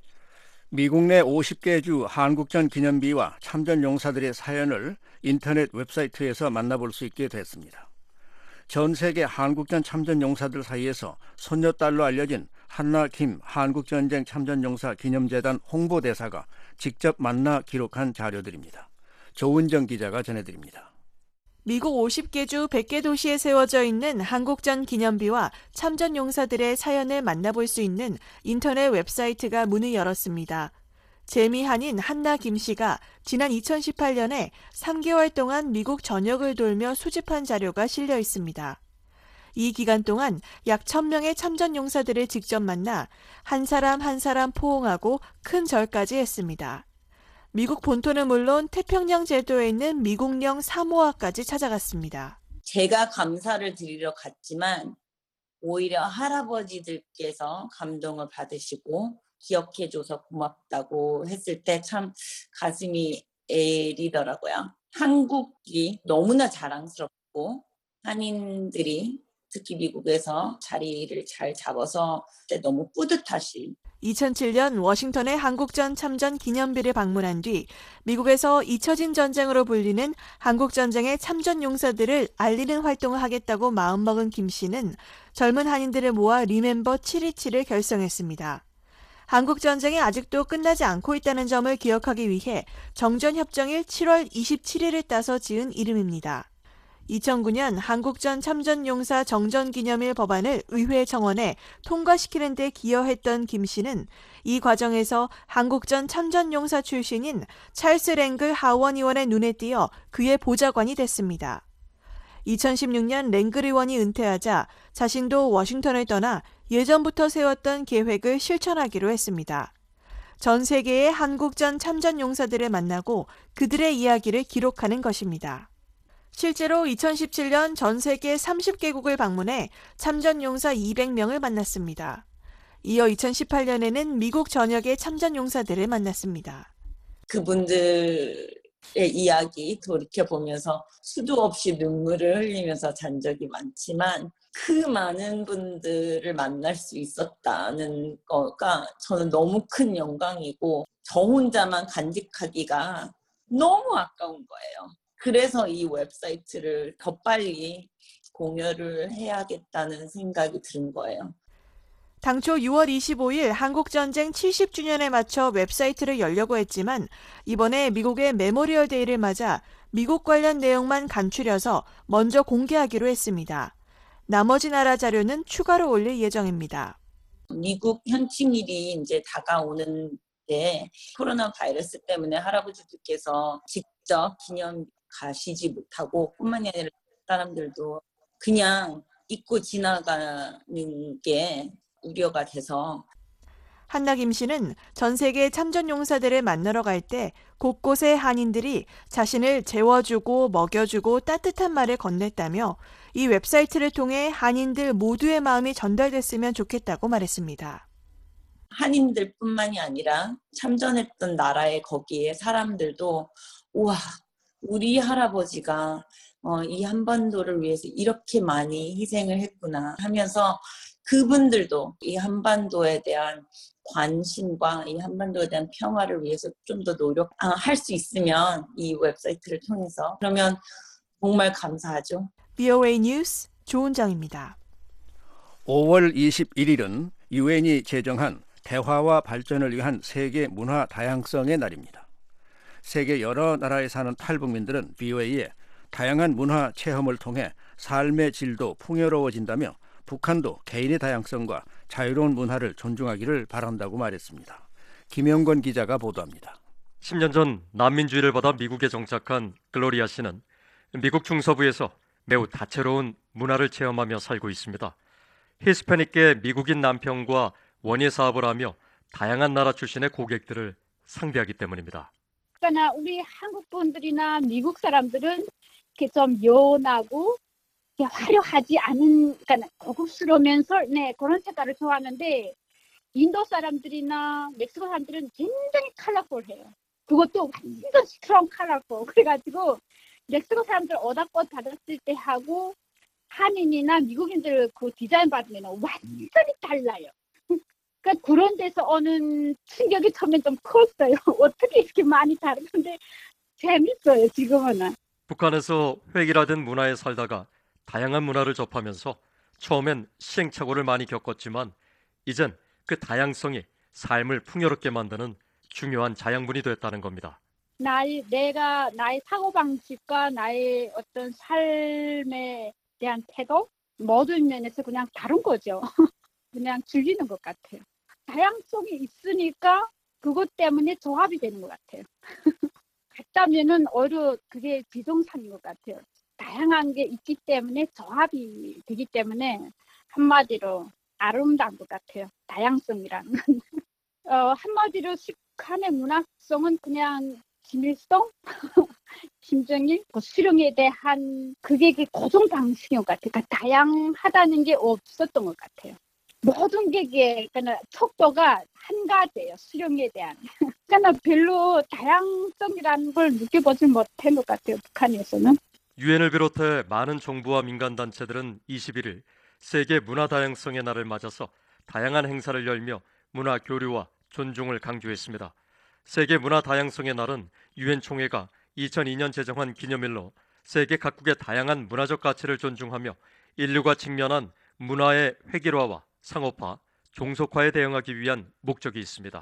미국 내 50개 주 한국전 기념비와 참전 용사들의 사연을 인터넷 웹사이트에서 만나볼 수 있게 됐습니다. 전 세계 한국전 참전 용사들 사이에서 손녀딸로 알려진 한나 김 한국전쟁 참전용사 기념재단 홍보대사가 직접 만나 기록한 자료들입니다. 조은정 기자가 전해드립니다. 미국 50개 주 100개 도시에 세워져 있는 한국전 기념비와 참전 용사들의 사연을 만나볼 수 있는 인터넷 웹사이트가 문을 열었습니다. 재미한인 한나 김 씨가 지난 2018년에 3개월 동안 미국 전역을 돌며 수집한 자료가 실려 있습니다. 이 기간 동안 약 1000명의 참전 용사들을 직접 만나 한 사람 한 사람 포옹하고 큰 절까지 했습니다. 미국 본토는 물론 태평양 제도에 있는 미국령 사모아까지 찾아갔습니다. 제가 감사를 드리러 갔지만 오히려 할아버지들께서 감동을 받으시고 기억해줘서 고맙다고 했을 때 참 가슴이 애리더라고요. 한국이 너무나 자랑스럽고 한인들이 특히 미국에서 자리를 잘 잡아서 너무 뿌듯하시. 2007년 워싱턴의 한국전 참전 기념비를 방문한 뒤 미국에서 잊혀진 전쟁으로 불리는 한국전쟁의 참전 용사들을 알리는 활동을 하겠다고 마음먹은 김 씨는 젊은 한인들을 모아 리멤버 727을 결성했습니다. 한국전쟁이 아직도 끝나지 않고 있다는 점을 기억하기 위해 정전협정일 7월 27일을 따서 지은 이름입니다. 2009년 한국전 참전용사 정전기념일 법안을 의회 정원에 통과시키는 데 기여했던 김 씨는 이 과정에서 한국전 참전용사 출신인 찰스 랭글 하원 의원의 눈에 띄어 그의 보좌관이 됐습니다. 2016년 랭글 의원이 은퇴하자 자신도 워싱턴을 떠나 예전부터 세웠던 계획을 실천하기로 했습니다. 전 세계의 한국전 참전용사들을 만나고 그들의 이야기를 기록하는 것입니다. 실제로 2017년 전 세계 30개국을 방문해 참전용사 200명을 만났습니다. 이어 2018년에는 미국 전역의 참전용사들을 만났습니다. 그분들의 이야기 돌이켜보면서 수도 없이 눈물을 흘리면서 잔 적이 많지만 그 많은 분들을 만날 수 있었다는 거가 저는 너무 큰 영광이고 저 혼자만 간직하기가 너무 아까운 거예요. 그래서 이 웹사이트를 더 빨리 공유를 해야겠다는 생각이 든 거예요. 당초 6월 25일 한국전쟁 70주년에 맞춰 웹사이트를 열려고 했지만 이번에 미국의 메모리얼 데이를 맞아 미국 관련 내용만 간추려서 먼저 공개하기로 했습니다. 나머지 나라 자료는 추가로 올릴 예정입니다. 미국 현충일이 이제 다가오는데 코로나 바이러스 때문에 할아버지들께서 직접 기념 가시지 못하고 뿐만이 아니라 사람들도 그냥 잊고 지나가는 게 우려가 돼서. 한나 김 씨는 전 세계 참전용사들을 만나러 갈 때 곳곳에 한인들이 자신을 재워주고 먹여주고 따뜻한 말을 건넸다며 이 웹사이트를 통해 한인들 모두의 마음이 전달됐으면 좋겠다고 말했습니다. 한인들뿐만이 아니라 참전했던 나라의 거기에 사람들도 우와 우리 할아버지가 이 한반도를 위해서 이렇게 많이 희생을 했구나 하면서 그분들도 이 한반도에 대한 관심과 이 한반도에 대한 평화를 위해서 좀 더 노력할 수 있으면 이 웹사이트를 통해서 그러면 정말 감사하죠. VOA 뉴스 조은정입니다. 5월 21일은 유엔이 제정한 대화와 발전을 위한 세계 문화 다양성의 날입니다. 세계 여러 나라에 사는 탈북민들은 VOA에 다양한 문화 체험을 통해 삶의 질도 풍요로워진다며 북한도 개인의 다양성과 자유로운 문화를 존중하기를 바란다고 말했습니다. 김영건 기자가 보도합니다. 10년 전 난민주의를 받아 미국에 정착한 글로리아 씨는 미국 중서부에서 매우 다채로운 문화를 체험하며 살고 있습니다. 히스패닉계 미국인 남편과 원예 사업을 하며 다양한 나라 출신의 고객들을 상대하기 때문입니다. 그러니까 우리 한국 분들이나 미국 사람들은 이렇게 좀 연하고 화려하지 않은, 그러니까 고급스러우면서 그런 색깔을 좋아하는데 인도 사람들이나 멕시코 사람들은 굉장히 컬러풀해요. 그것도 완전 스트롱 컬러풀. 그래가지고 멕시코 사람들 오다꽃 받았을 때 하고 한인이나 미국인들 그 디자인 받으면 완전히 달라요. 그러니까 그런 데서 오는 충격이 처음엔 좀 컸어요. 어떻게 이렇게 많이 다른데 재밌어요, 지금은. 북한에서 획일화된 문화에 살다가 다양한 문화를 접하면서 처음엔 시행착오를 많이 겪었지만 이젠 그 다양성이 삶을 풍요롭게 만드는 중요한 자양분이 됐다는 겁니다. 나의 사고방식과 나의 어떤 삶에 대한 태도 모든 면에서 그냥 다른 거죠. 그냥 즐기는 것 같아요. 다양성이 있으니까 그것 때문에 조합이 되는 것 같아요. 같다면은 오히려 그게 비정상인 것 같아요. 다양한 게 있기 때문에 조합이 되기 때문에 한마디로 아름다운 것 같아요. 다양성이라는 건. 한마디로 북한의 문학성은 그냥 김일성, 김정일, 수령에 대한 그게 그 고정 방식인 것 같아요. 그러니까 다양하다는 게 없었던 것 같아요. 모든 게 그러니까 척도가 한 가지예요. 수령에 대한. 그러니까 별로 다양성이라는 걸 느껴보지 못한 것 같아요. 북한에서는. 유엔을 비롯해 많은 정부와 민간단체들은 21일 세계 문화 다양성의 날을 맞아서 다양한 행사를 열며 문화 교류와 존중을 강조했습니다. 세계 문화 다양성의 날은 유엔 총회가 2002년 제정한 기념일로 세계 각국의 다양한 문화적 가치를 존중하며 인류가 직면한 문화의 획일화와 상업화, 종속화에 대응하기 위한 목적이 있습니다.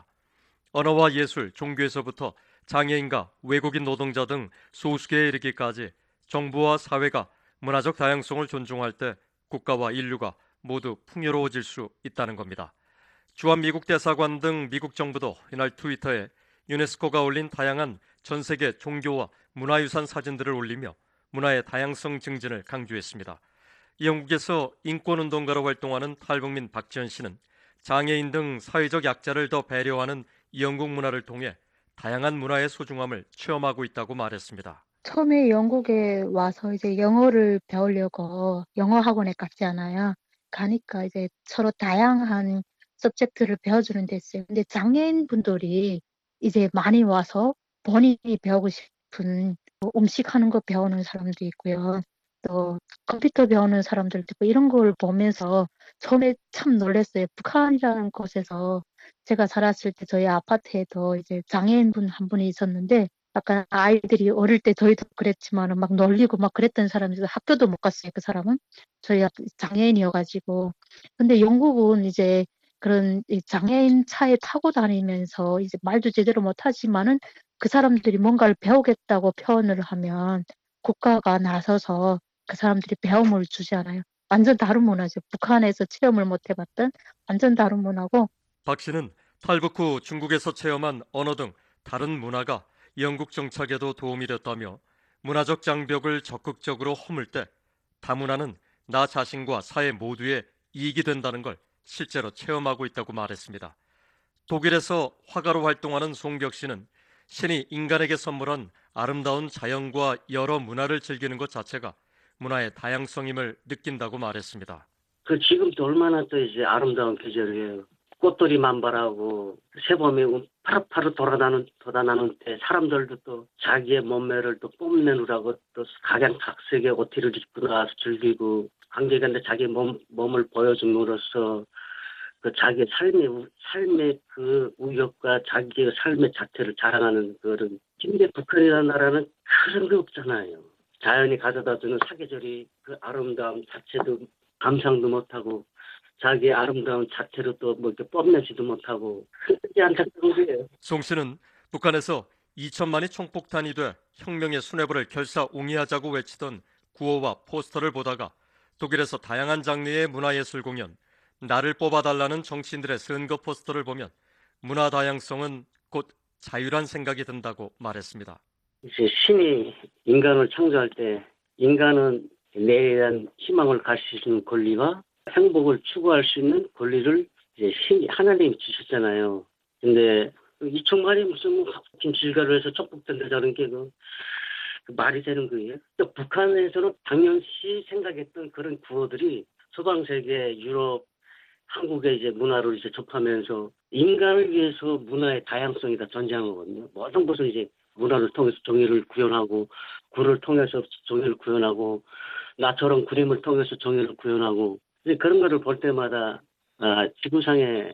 언어와 예술, 종교에서부터 장애인과 외국인 노동자 등 소수계에 이르기까지 정부와 사회가 문화적 다양성을 존중할 때 국가와 인류가 모두 풍요로워질 수 있다는 겁니다. 주한 미국 대사관 등 미국 정부도 이날 트위터에 유네스코가 올린 다양한 전 세계 종교와 문화유산 사진들을 올리며 문화의 다양성 증진을 강조했습니다. 영국에서 인권운동가로 활동하는 탈북민 박지연 씨는 장애인 등 사회적 약자를 더 배려하는 영국 문화를 통해 다양한 문화의 소중함을 체험하고 있다고 말했습니다. 처음에 영국에 와서 이제 영어를 배우려고 영어 학원에 갔잖아요. 가니까 이제 서로 다양한 서브젝트를 배워주는 데 있어요. 근데 장애인 분들이 이제 많이 와서 본인이 배우고 싶은 음식 하는 거 배우는 사람도 있고요. 또 컴퓨터 배우는 사람들도 있고 이런 걸 보면서 처음에 참 놀랐어요. 북한이라는 곳에서 제가 살았을 때 저희 아파트에도 이제 장애인 분 한 분이 있었는데 약간 아이들이 어릴 때 저희도 그랬지만 막 놀리고 막 그랬던 사람들 학교도 못 갔어요. 그 사람은 저희 장애인이어가지고. 근데 영국은 이제 그런 장애인 차에 타고 다니면서 이제 말도 제대로 못하지만은 그 사람들이 뭔가를 배우겠다고 표현을 하면 국가가 나서서 그 사람들이 배움을 주잖아요. 완전 다른 문화죠. 북한에서 체험을 못 해봤던 완전 다른 문화고. 박 씨는 탈북 후 중국에서 체험한 언어 등 다른 문화가 영국 정착에도 도움이 됐다며 문화적 장벽을 적극적으로 허물 때 다문화는 나 자신과 사회 모두에 이익이 된다는 걸 실제로 체험하고 있다고 말했습니다. 독일에서 화가로 활동하는 송벽 씨는 신이 인간에게 선물한 아름다운 자연과 여러 문화를 즐기는 것 자체가 문화의 다양성임을 느낀다고 말했습니다. 지금도 얼마나 또 이제 아름다운 계절이에요. 꽃들이 만발하고 새봄이 파릇파릇 돋아나는 때 사람들도 또 자기의 몸매를 또 뽐내느라고 또 각양각색의 옷을 입고 나와서 즐기고 관객한테 자기 몸을 보여줌으로써 그 자기의 삶의 그 우욕과 자기의 삶의 자체를 자랑하는 그런. 근데 북한이라는 나라는 그런 게 없잖아요. 자연이 가져다주는 사계절이 그 아름다움 자체도 감상도 못하고 자기의 아름다운 자체로 또 뭐 이렇게 뽐내지도 못하고 그게 안타까운 거예요. 송 씨는 북한에서 2천만이 총폭탄이 돼 혁명의 수뇌부를 결사옹이하자고 외치던 구호와 포스터를 보다가 독일에서 다양한 장르의 문화예술 공연, 나를 뽑아달라는 정치인들의 선거 포스터를 보면 문화 다양성은 곧 자유란 생각이 든다고 말했습니다. 이제 신이 인간을 창조할 때 인간은 내에 대한 희망을 가질 수 있는 권리와 행복을 추구할 수 있는 권리를 이제 신이 하나님이 주셨잖아요. 근데 2천만이 무슨 김치일가를 해서 촉복된다는 게 그 말이 되는 거예요. 또 북한에서는 당연시 생각했던 그런 구호들이 서방 세계, 유럽, 한국의 이제 문화를 이제 접하면서 인간을 위해서 문화의 다양성이다 전제한 거거든요. 모든 것을 이제 문화를 통해서 정의를 구현하고, 굴을 통해서 정의를 구현하고, 나처럼 그림을 통해서 정의를 구현하고, 이제 그런 거를 볼 때마다 지구상에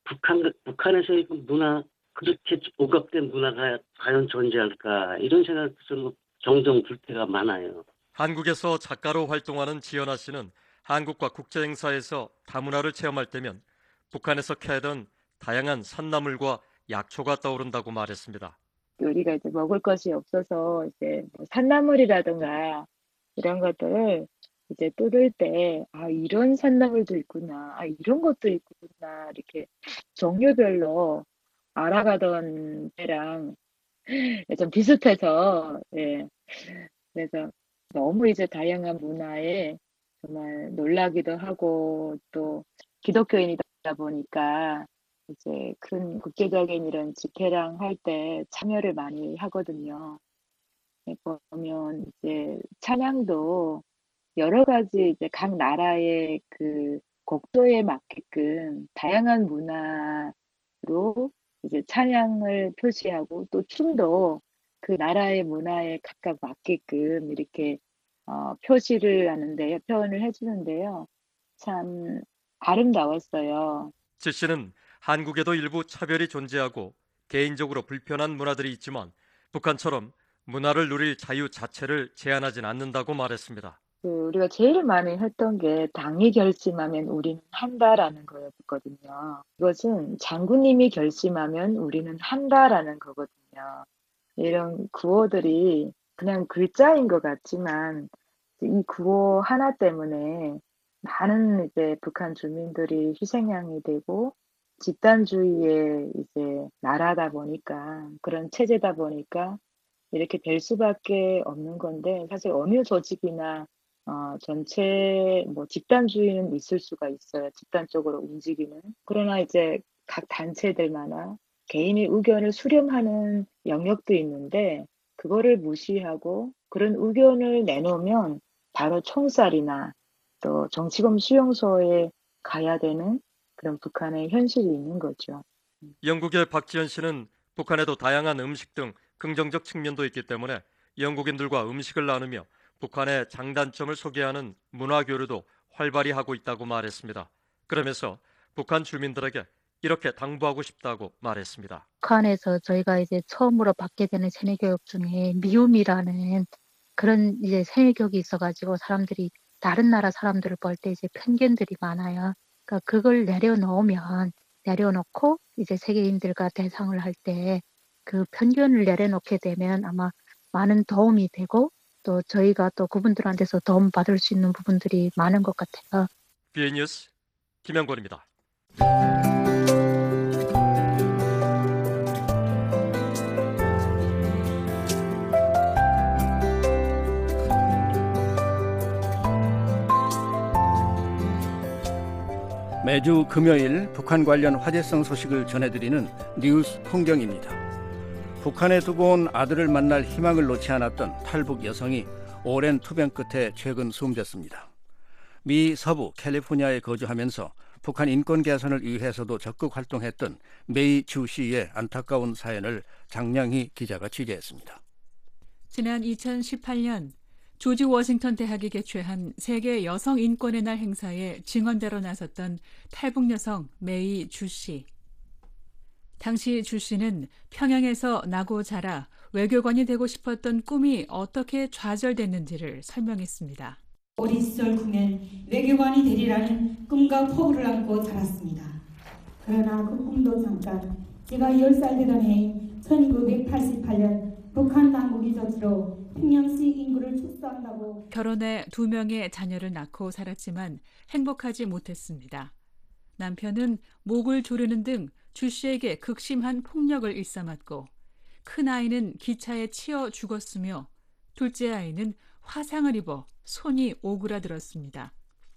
북한에서의 문화, 그렇게 억압된 문화가 과연 존재할까 이런 생각에서 종종 들 때가 많아요. 한국에서 작가로 활동하는 지연아 씨는 한국과 국제행사에서 다문화를 체험할 때면 북한에서 캐던 다양한 산나물과 약초가 떠오른다고 말했습니다. 우리가 이제 먹을 것이 없어서 이제 뭐 산나물이라든가 이런 것들을 이제 뜯을 때, 이런 산나물도 있구나, 이런 것도 있구나, 이렇게 종류별로 알아가던 때랑 좀 비슷해서, 예. 그래서 너무 이제 다양한 문화에 정말 놀라기도 하고, 또 기독교인이다 보니까 이제 큰 국제적인 이런 집회랑 할 때 참여를 많이 하거든요. 보면 이제 찬양도 여러 가지 이제 각 나라의 그 국도에 맞게끔 다양한 문화로 이제 찬양을 표시하고 또 춤도 그 나라의 문화에 각각 맞게끔 이렇게 표시를 하는데요, 표현을 해주는데요. 참 아름다웠어요. 지 씨는 한국에도 일부 차별이 존재하고 개인적으로 불편한 문화들이 있지만 북한처럼 문화를 누릴 자유 자체를 제한하진 않는다고 말했습니다. 우리가 제일 많이 했던 게 당이 결심하면 우리는 한다라는 거였거든요. 이것은 장군님이 결심하면 우리는 한다라는 거거든요. 이런 구호들이 그냥 글자인 것 같지만 이 구호 하나 때문에 많은 이제 북한 주민들이 희생양이 되고 집단주의의 이제 나라다 보니까 그런 체제다 보니까 이렇게 될 수밖에 없는 건데 사실 어느 조직이나 전체 뭐 집단주의는 있을 수가 있어요. 집단적으로 움직이는. 그러나 이제 각 단체들마다 개인의 의견을 수렴하는 영역도 있는데 그거를 무시하고 그런 의견을 내놓으면 바로 총살이나 또 정치범 수용소에 가야 되는 그런 북한의 현실이 있는 거죠. 영국의 박지연 씨는 북한에도 다양한 음식 등 긍정적 측면도 있기 때문에 영국인들과 음식을 나누며 북한의 장단점을 소개하는 문화교류도 활발히 하고 있다고 말했습니다. 그러면서 북한 주민들에게 이렇게 당부하고 싶다고 말했습니다. 북한에서 저희가 이제 처음으로 받게 되는 세뇌교육 중에 미움이라는 그런 이제 세뇌교육이 있어가지고 사람들이 다른 나라 사람들을 볼 때 이제 편견들이 많아요. 그러니까 그걸 내려놓고 이제 세계인들과 대상을 할 때 그 편견을 내려놓게 되면 아마 많은 도움이 되고 또 저희가 또 그분들한테서 도움 받을 수 있는 부분들이 많은 것 같아요. BA 뉴스 김영권입니다. 매주 금요일 북한 관련 화제성 소식을 전해드리는 뉴스 풍경입니다. 북한에 두고 온 아들을 만날 희망을 놓지 않았던 탈북 여성이 오랜 투병 끝에 최근 숨졌습니다. 미 서부 캘리포니아에 거주하면서 북한 인권 개선을 위해서도 적극 활동했던 메이 주 씨의 안타까운 사연을 장량희 기자가 취재했습니다. 지난 2018년 조지 워싱턴 대학이 개최한 세계 여성 인권의 날 행사에 증언대로 나섰던 탈북 여성 메이 주 씨. 당시 주 씨는 평양에서 나고 자라 외교관이 되고 싶었던 꿈이 어떻게 좌절됐는지를 설명했습니다. 어린 시절 꿈엔 외교관이 되리라는 꿈과 포부를 안고 자랐습니다. 그러나 그 꿈도 잠깐 제가 10살 되던 해인 1988년 북한 당국이 저지로 평양시 인구를 축소한다고 결혼해 2명의 자녀를 낳고 살았지만 행복하지 못했습니다. 남편은 목을 조르는 등 주 씨에게 극심한 폭력을 일삼았고 큰아이는 기차에 치여 죽었으며 둘째 아이는 화상을 입어 손이 오그라들었습니다.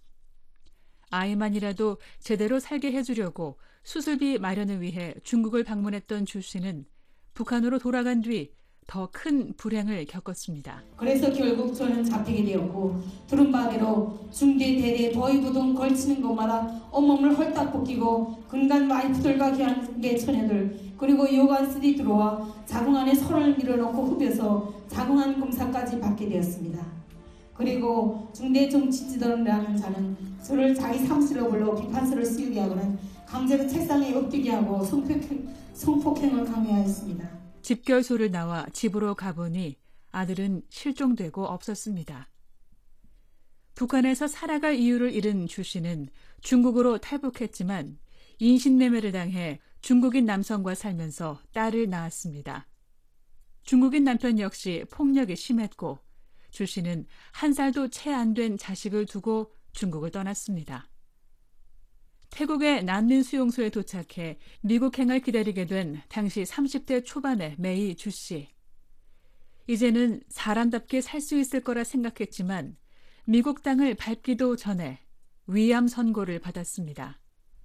아이만이라도 제대로 살게 해주려고 수술비 마련을 위해 중국을 방문했던 주 씨는 북한으로 돌아간 뒤 더 큰 불행을 겪었습니다. 그래서 결국 저는 잡히게 되었고 들은 바대로 중대 대대 더위부동 걸치는 곳마다 온몸을 헐떡 벗기고 근간 와이프들과 귀한계 처녀들 그리고 요관스들이 들어와 자궁 안에 손을 밀어넣고 후벼서 자궁안 검사까지 받게 되었습니다. 그리고 중대 정치 지도라는 자는 저를 자기 사무실로 불러 비판서를 씌우게 하고는 강제로 책상에 엎드게 하고 성폭행을 강요하였습니다. 집결소를 나와 집으로 가보니 아들은 실종되고 없었습니다. 북한에서 살아갈 이유를 잃은 주 씨는 중국으로 탈북했지만 인신매매를 당해 중국인 남성과 살면서 딸을 낳았습니다. 중국인 남편 역시 폭력이 심했고 주 씨는 1살도 채 안 된 자식을 두고 중국을 떠났습니다. 태국의 난민 수용소에 도착해 미국행을 기다리게 된 당시 30대 초반의 메이 주 씨. 이제는 사람답게 살 수 있을 거라 생각했지만 미국 땅을 밟기도 전에 위암 선고를 받았습니다.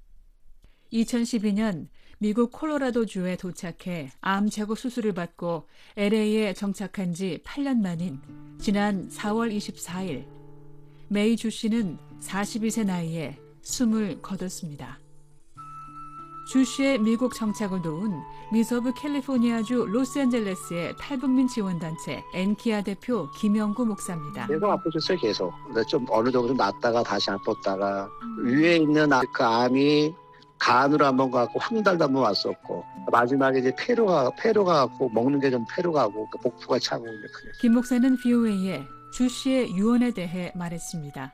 2012년 미국 콜로라도주에 도착해 암 제거 수술을 받고 LA에 정착한 지 8년 만인 지난 4월 24일 메이 주 씨는 42세 나이에 숨을 거뒀습니다. 주 씨의 미국 정착을 도운 미서부 캘리포니아주 로스앤젤레스의 탈북민 지원단체 엔키아 대표 김영구 목사입니다. 계속 아프셨어요, 계속. 근데 좀 어느 정도 좀 낫다가 다시 아팠다가 위에 있는 그 암이 간으로 한번 가고 황달도 한번 왔었고 마지막에 이제 폐로가 갖고 먹는 게 좀 폐로 가고 복부가 차고 그래요. 김 목사는 VOA에 주 씨의 유언에 대해 말했습니다.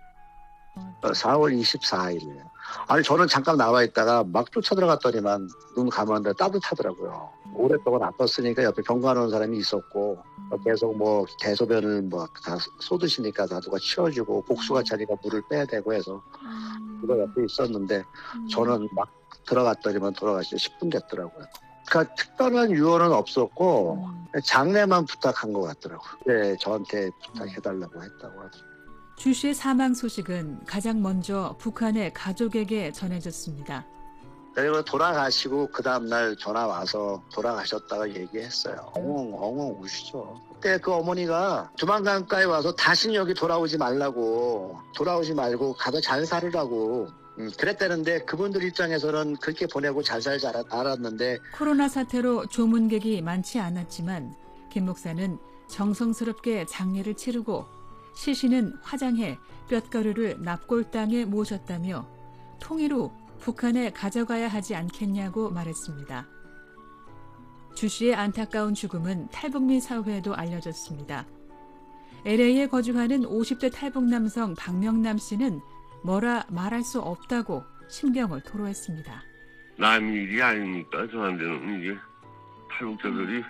4월 24일이에요. 아니 저는 잠깐 나와 있다가 막 쫓아 들어갔더니만 눈 감았는데 따뜻하더라고요. 오랫동안 아팠으니까 옆에 경과하는 사람이 있었고 계속 뭐 대소변을 뭐 다 쏟으시니까 다 누가 치워주고 복수가 차니까 물을 빼야 되고 해서 그거 옆에 있었는데 저는 막 들어갔더니만 돌아가시죠. 10분 됐더라고요. 그러니까 특별한 유언은 없었고 장례만 부탁한 것 같더라고요. 네, 저한테 부탁해달라고 했다고 하죠. 주 씨의 사망 소식은 가장 먼저 북한의 가족에게 전해졌습니다. 그리고 돌아가시고 그 다음날 전화 와서 돌아가셨다고 얘기했어요. 엉엉 우시죠. 그때 그 어머니가 두만강가에 와서 다시는 여기 돌아오지 말고 가서 잘 살으라고 그랬다는데 그분들 입장에서는 그렇게 보내고 잘 살지 알았는데 코로나 사태로 조문객이 많지 않았지만 김 목사는 정성스럽게 장례를 치르고 시신은 화장해 뼛가루를 납골당에 모셨다며 통일 후 북한에 가져가야 하지 않겠냐고 말했습니다. 주 씨의 안타까운 죽음은 탈북민 사회에도 알려졌습니다. LA에 거주하는 50대 탈북 남성 박명남 씨는 뭐라 말할 수 없다고 심경을 토로했습니다. 남 일이 아니니까 저한테는 이게 탈북자들이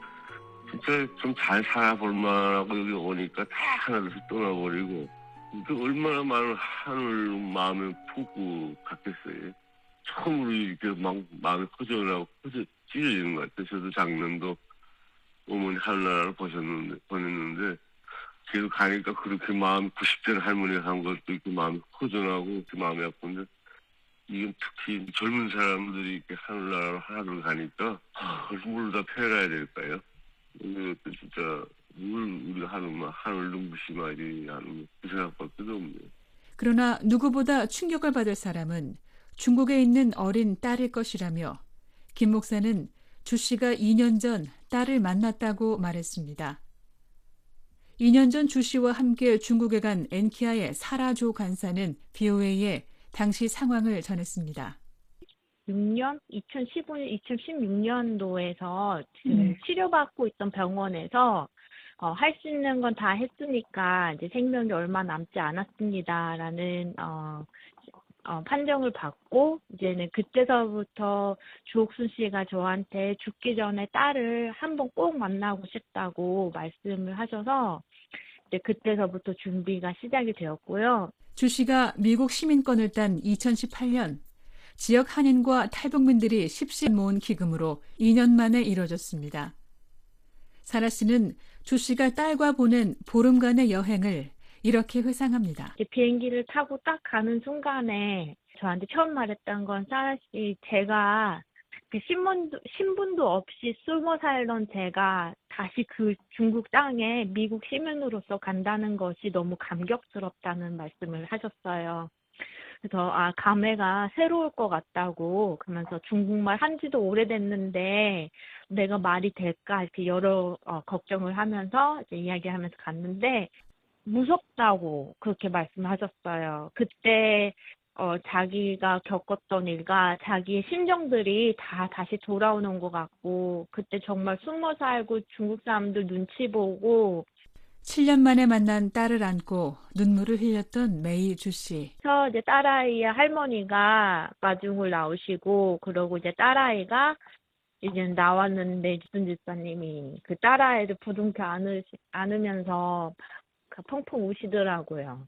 진짜 좀 잘 살아볼 만하고 여기 오니까 다 하나둘씩 떠나버리고 그 얼마나 많은 한을 마음에 품고 갔겠어요. 처음으로 이렇게 막 마음이 커져나고 찢어지는 것 같아요. 저도 작년도 어머니 하늘나라를 보냈는데 계속 가니까 그렇게 마음 90대 할머니가 한 것도 있고 마음이 커져나고 마음이 아픈데 이건 특히 젊은 사람들이 이렇게 하늘나라로 하늘을 가니까 물을 다 패러야 될까요? 이것도 진짜 우리가 하늘도 무심하지 않으면 그 생각밖에 없네요. 그러나 누구보다 충격을 받을 사람은 중국에 있는 어린 딸일 것이라며 김 목사는 주 씨가 2년 전 딸을 만났다고 말했습니다. 2년 전 주 씨와 함께 중국에 간 엔키아의 사라조 간사는 VOA에 당시 상황을 전했습니다. 2016년도에서 치료받고 있던 병원에서 할 수 있는 건 다 했으니까 이제 생명이 얼마 남지 않았습니다라는 판정을 받고 이제는 그때서부터 주옥순 씨가 저한테 죽기 전에 딸을 한번 꼭 만나고 싶다고 말씀을 하셔서 이제 그때서부터 준비가 시작이 되었고요. 주 씨가 미국 시민권을 딴 2018년 지역 한인과 탈북민들이 10시 모은 기금으로 2년 만에 이뤄졌습니다. 사라 씨는 주 씨가 딸과 보낸 보름간의 여행을 이렇게 회상합니다. 비행기를 타고 딱 가는 순간에 저한테 처음 말했던 건 사라 씨, 제가 그 신분도 없이 숨어 살던 제가 다시 그 중국 땅에 미국 시민으로서 간다는 것이 너무 감격스럽다는 말씀을 하셨어요. 그래서 감회가 새로울 것 같다고 그러면서 중국말 한 지도 오래됐는데 내가 말이 될까 이렇게 여러 걱정을 하면서 이제 이야기하면서 갔는데 무섭다고 그렇게 말씀하셨어요. 그때 자기가 겪었던 일과 자기의 심정들이 다 다시 돌아오는 것 같고 그때 정말 숨어 살고 중국 사람들 눈치 보고 7년 만에 만난 딸을 안고 눈물을 흘렸던 메이 주 씨. 그래서 이제 딸아이의 할머니가 마중을 나오시고 그러고 이제 딸아이가 이제 나왔는데 주순 집사님이 그 딸아이를 부둥켜 안으면서 펑펑 우시더라고요.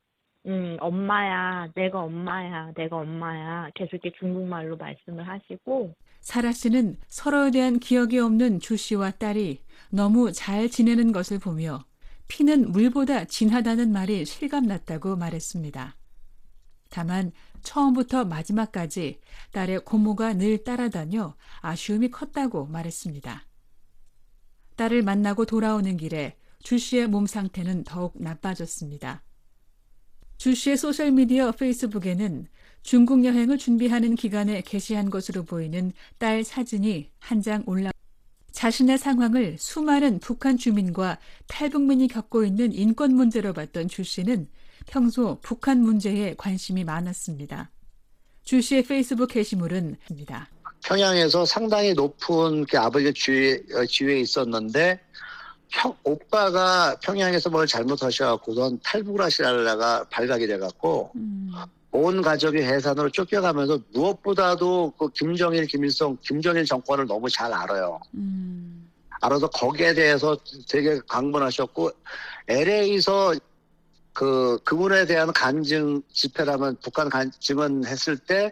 엄마야, 내가 엄마야, 내가 엄마야. 계속 이렇게 중국말로 말씀을 하시고. 사라 씨는 서로에 대한 기억이 없는 주 씨와 딸이 너무 잘 지내는 것을 보며 피는 물보다 진하다는 말이 실감났다고 말했습니다. 다만 처음부터 마지막까지 딸의 고모가 늘 따라다녀 아쉬움이 컸다고 말했습니다. 딸을 만나고 돌아오는 길에 주 씨의 몸 상태는 더욱 나빠졌습니다. 주 씨의 소셜미디어 페이스북에는 중국 여행을 준비하는 기간에 게시한 것으로 보이는 딸 사진이 한 장 올라 자신의 상황을 수많은 북한 주민과 탈북민이 겪고 있는 인권 문제로 봤던 주 씨는 평소 북한 문제에 관심이 많았습니다. 주 씨의 페이스북 게시물은 입니다. 평양에서 상당히 높은 아버지 지위에 있었는데 오빠가 평양에서 뭘 잘못하셔갖고선 탈북을 하시다가 발각이 돼갖고 온 가족이 해산으로 쫓겨가면서 무엇보다도 그 김정일 정권을 너무 잘 알아요. 알아서 거기에 대해서 되게 강변하셨고 LA에서 그분에 대한 간증 집회라면 북한 증언했을 때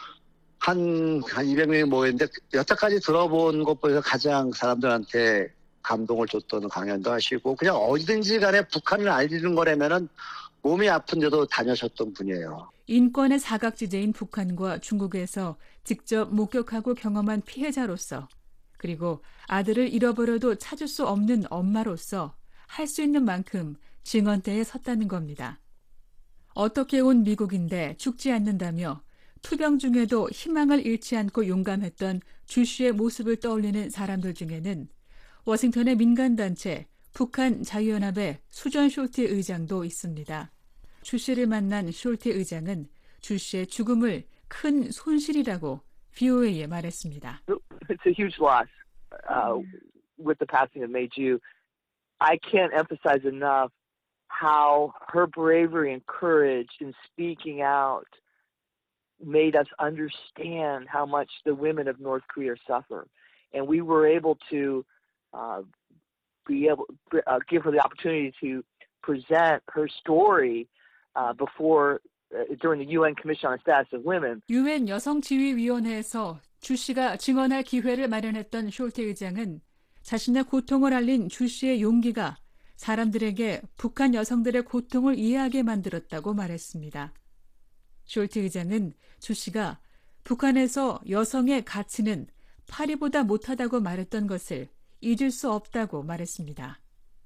한 200명이 모였는데 여태까지 들어본 것보다 가장 사람들한테 감동을 줬던 강연도 하시고 그냥 어디든지 간에 북한을 알리는 거라면은 몸이 아픈데도 다녀셨던 분이에요. 인권의 사각지대인 북한과 중국에서 직접 목격하고 경험한 피해자로서 그리고 아들을 잃어버려도 찾을 수 없는 엄마로서 할 수 있는 만큼 증언대에 섰다는 겁니다. 어떻게 온 미국인데 죽지 않는다며 투병 중에도 희망을 잃지 않고 용감했던 주 씨의 모습을 떠올리는 사람들 중에는 워싱턴의 민간단체 북한 자유연합의 수전 숄티 의장도 있습니다. 주 씨를 만난 숄티 의장은 주 씨의 죽음을 큰 손실이라고 VOA에 말했습니다. It's a huge loss with the passing of Mei Ju. I can't emphasize enough how her bravery and courage in speaking out made us understand how much the women of North Korea suffer. And we were able to give her the opportunity to present her story during the UN Commission on the Status of Women. UN 여성지휘위원회에서 주 씨가 증언할 기회를 마련했던 숄티 의장은 자신의 고통을 알린 주 씨의 용기가 사람들에게 북한 여성들의 고통을 이해하게 만들었다고 말했습니다. 숄티 의장은 주 씨가 북한에서 여성의 가치는 파리보다 못하다고 말했던 것을 잊을 수 없다고 말했습니다.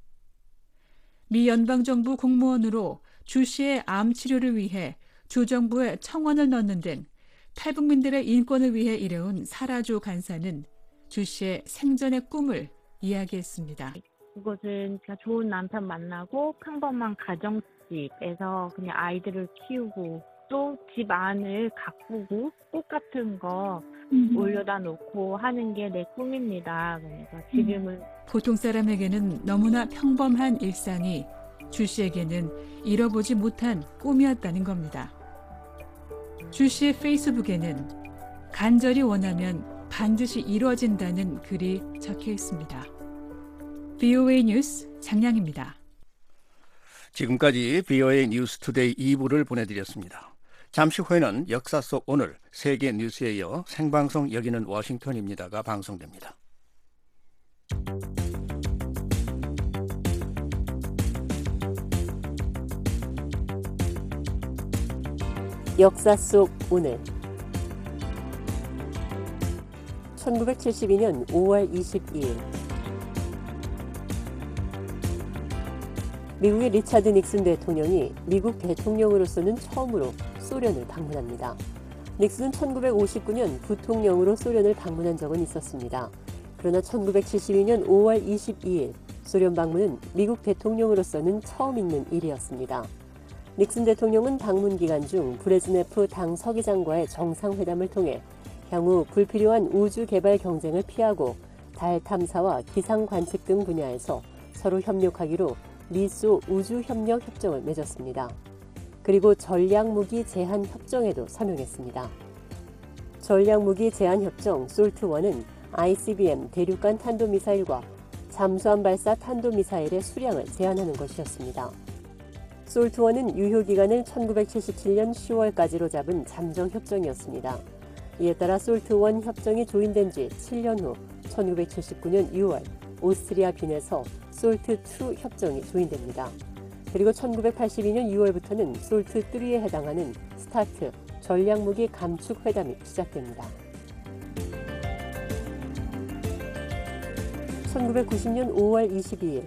미 연방정부 공무원으로 주 씨의 암 치료를 위해 주 정부에 청원을 넣는 등 탈북민들의 인권을 위해 일해온 사라조 간사는 주 씨의 생전의 꿈을 이야기했습니다. 그것은 제가 좋은 남편 만나고 평범한 가정집에서 그냥 아이들을 키우고 또 집 안을 가꾸고 꽃 같은 거 올려다 놓고 하는 게 내 꿈입니다. 그래서 지금은 보통 사람에게는 너무나 평범한 일상이 주 씨에게는 이뤄보지 못한 꿈이었다는 겁니다. 주 씨의 페이스북에는 간절히 원하면 반드시 이루어진다는 글이 적혀 있습니다. VOA 뉴스 장량입니다. 지금까지 VOA 뉴스투데이 2부를 보내드렸습니다. 잠시 후에는 역사 속 오늘 세계 뉴스에 이어 생방송 여기는 워싱턴입니다가 방송됩니다. 역사 속 오늘 1972년 5월 22일 미국의 리차드 닉슨 대통령이 미국 대통령으로서는 처음으로 소련을 방문합니다. 닉슨은 1959년 부통령으로 소련을 방문한 적은 있었습니다. 그러나 1972년 5월 22일 소련 방문은 미국 대통령으로서는 처음 있는 일이었습니다. 닉슨 대통령은 방문 기간 중 브레즈네프 당 서기장과의 정상회담을 통해 향후 불필요한 우주 개발 경쟁을 피하고 달 탐사와 기상 관측 등 분야에서 서로 협력하기로 미소 우주협력 협정을 맺었습니다. 그리고 전략무기 제한 협정에도 서명했습니다. 전략무기 제한 협정 솔트1은 ICBM 대륙간 탄도미사일과 잠수함 발사 탄도미사일의 수량을 제한하는 것이었습니다. 솔트1은 유효기간을 1977년 10월까지로 잡은 잠정협정이었습니다. 이에 따라 솔트1 협정이 조인된 지 7년 후 1979년 6월 오스트리아 빈에서 솔트2 협정이 조인됩니다. 그리고 1982년 6월부터는 솔트3에 해당하는 스타트 전략무기 감축 회담이 시작됩니다. 1990년 5월 22일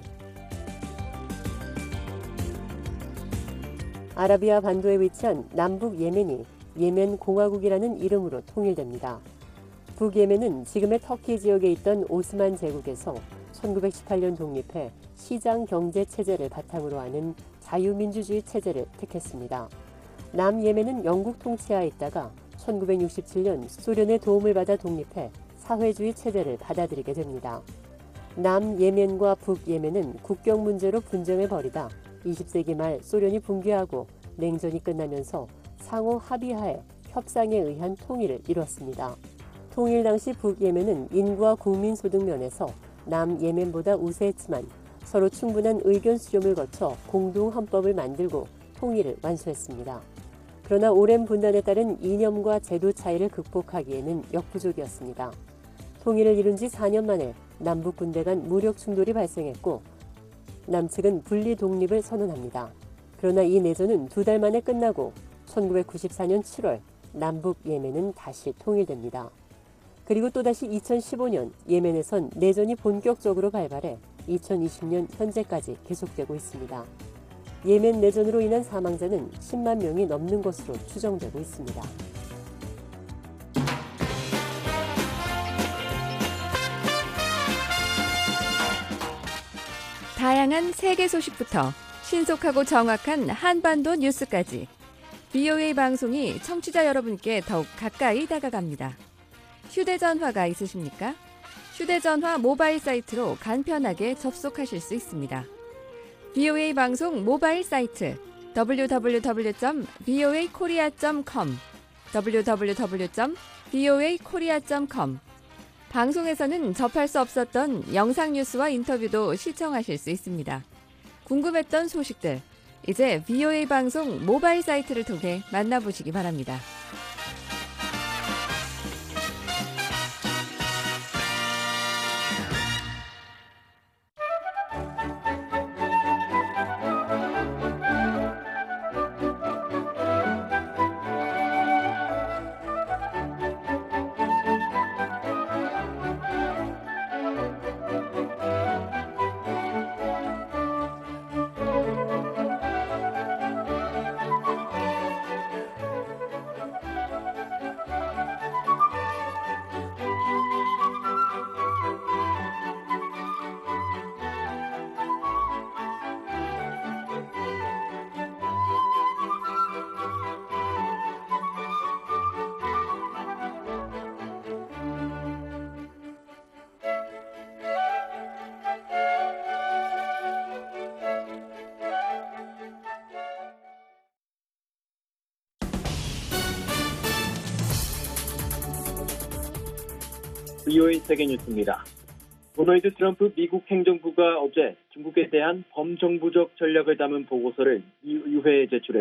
아라비아 반도에 위치한 남북 예멘이 예멘 공화국이라는 이름으로 통일됩니다. 북예멘은 지금의 터키 지역에 있던 오스만 제국에서 1918년 독립해 시장 경제 체제를 바탕으로 하는 자유민주주의 체제를 택했습니다. 남예멘은 영국 통치하에 있다가 1967년 소련의 도움을 받아 독립해 사회주의 체제를 받아들이게 됩니다. 남예멘과 북예멘은 국경 문제로 분쟁을 벌이다 20세기 말 소련이 붕괴하고 냉전이 끝나면서 상호 합의하에 협상에 의한 통일을 이뤘습니다. 통일 당시 북예멘은 인구와 국민소득 면에서 남예멘보다 우세했지만 서로 충분한 의견 수렴을 거쳐 공동헌법을 만들고 통일을 완수했습니다. 그러나 오랜 분단에 따른 이념과 제도 차이를 극복하기에는 역부족이었습니다. 통일을 이룬 지 4년 만에 남북 군대 간 무력 충돌이 발생했고 남측은 분리 독립을 선언합니다. 그러나 이 내전은 2달 만에 끝나고 1994년 7월 남북 예멘은 다시 통일됩니다. 그리고 또다시 2015년 예멘에선 내전이 본격적으로 발발해 2020년 현재까지 계속되고 있습니다. 예멘 내전으로 인한 사망자는 10만 명이 넘는 것으로 추정되고 있습니다. 다양한 세계 소식부터 신속하고 정확한 한반도 뉴스까지 VOA 방송이 청취자 여러분께 더욱 가까이 다가갑니다. 휴대전화가 있으십니까? 휴대전화 모바일 사이트로 간편하게 접속하실 수 있습니다. VOA 방송 모바일 사이트 www.voakorea.com www.voakorea.com 방송에서는 접할 수 없었던 영상 뉴스와 인터뷰도 시청하실 수 있습니다. 궁금했던 소식들, 이제 VOA 방송 모바일 사이트를 통해 만나보시기 바랍니다. VOA 세계뉴스입니다. 도널드 트럼프 미국 행정부가 어제 중국에 대한 범정부적 전략을 담은 보고서를 이 의회에 제출했습니다.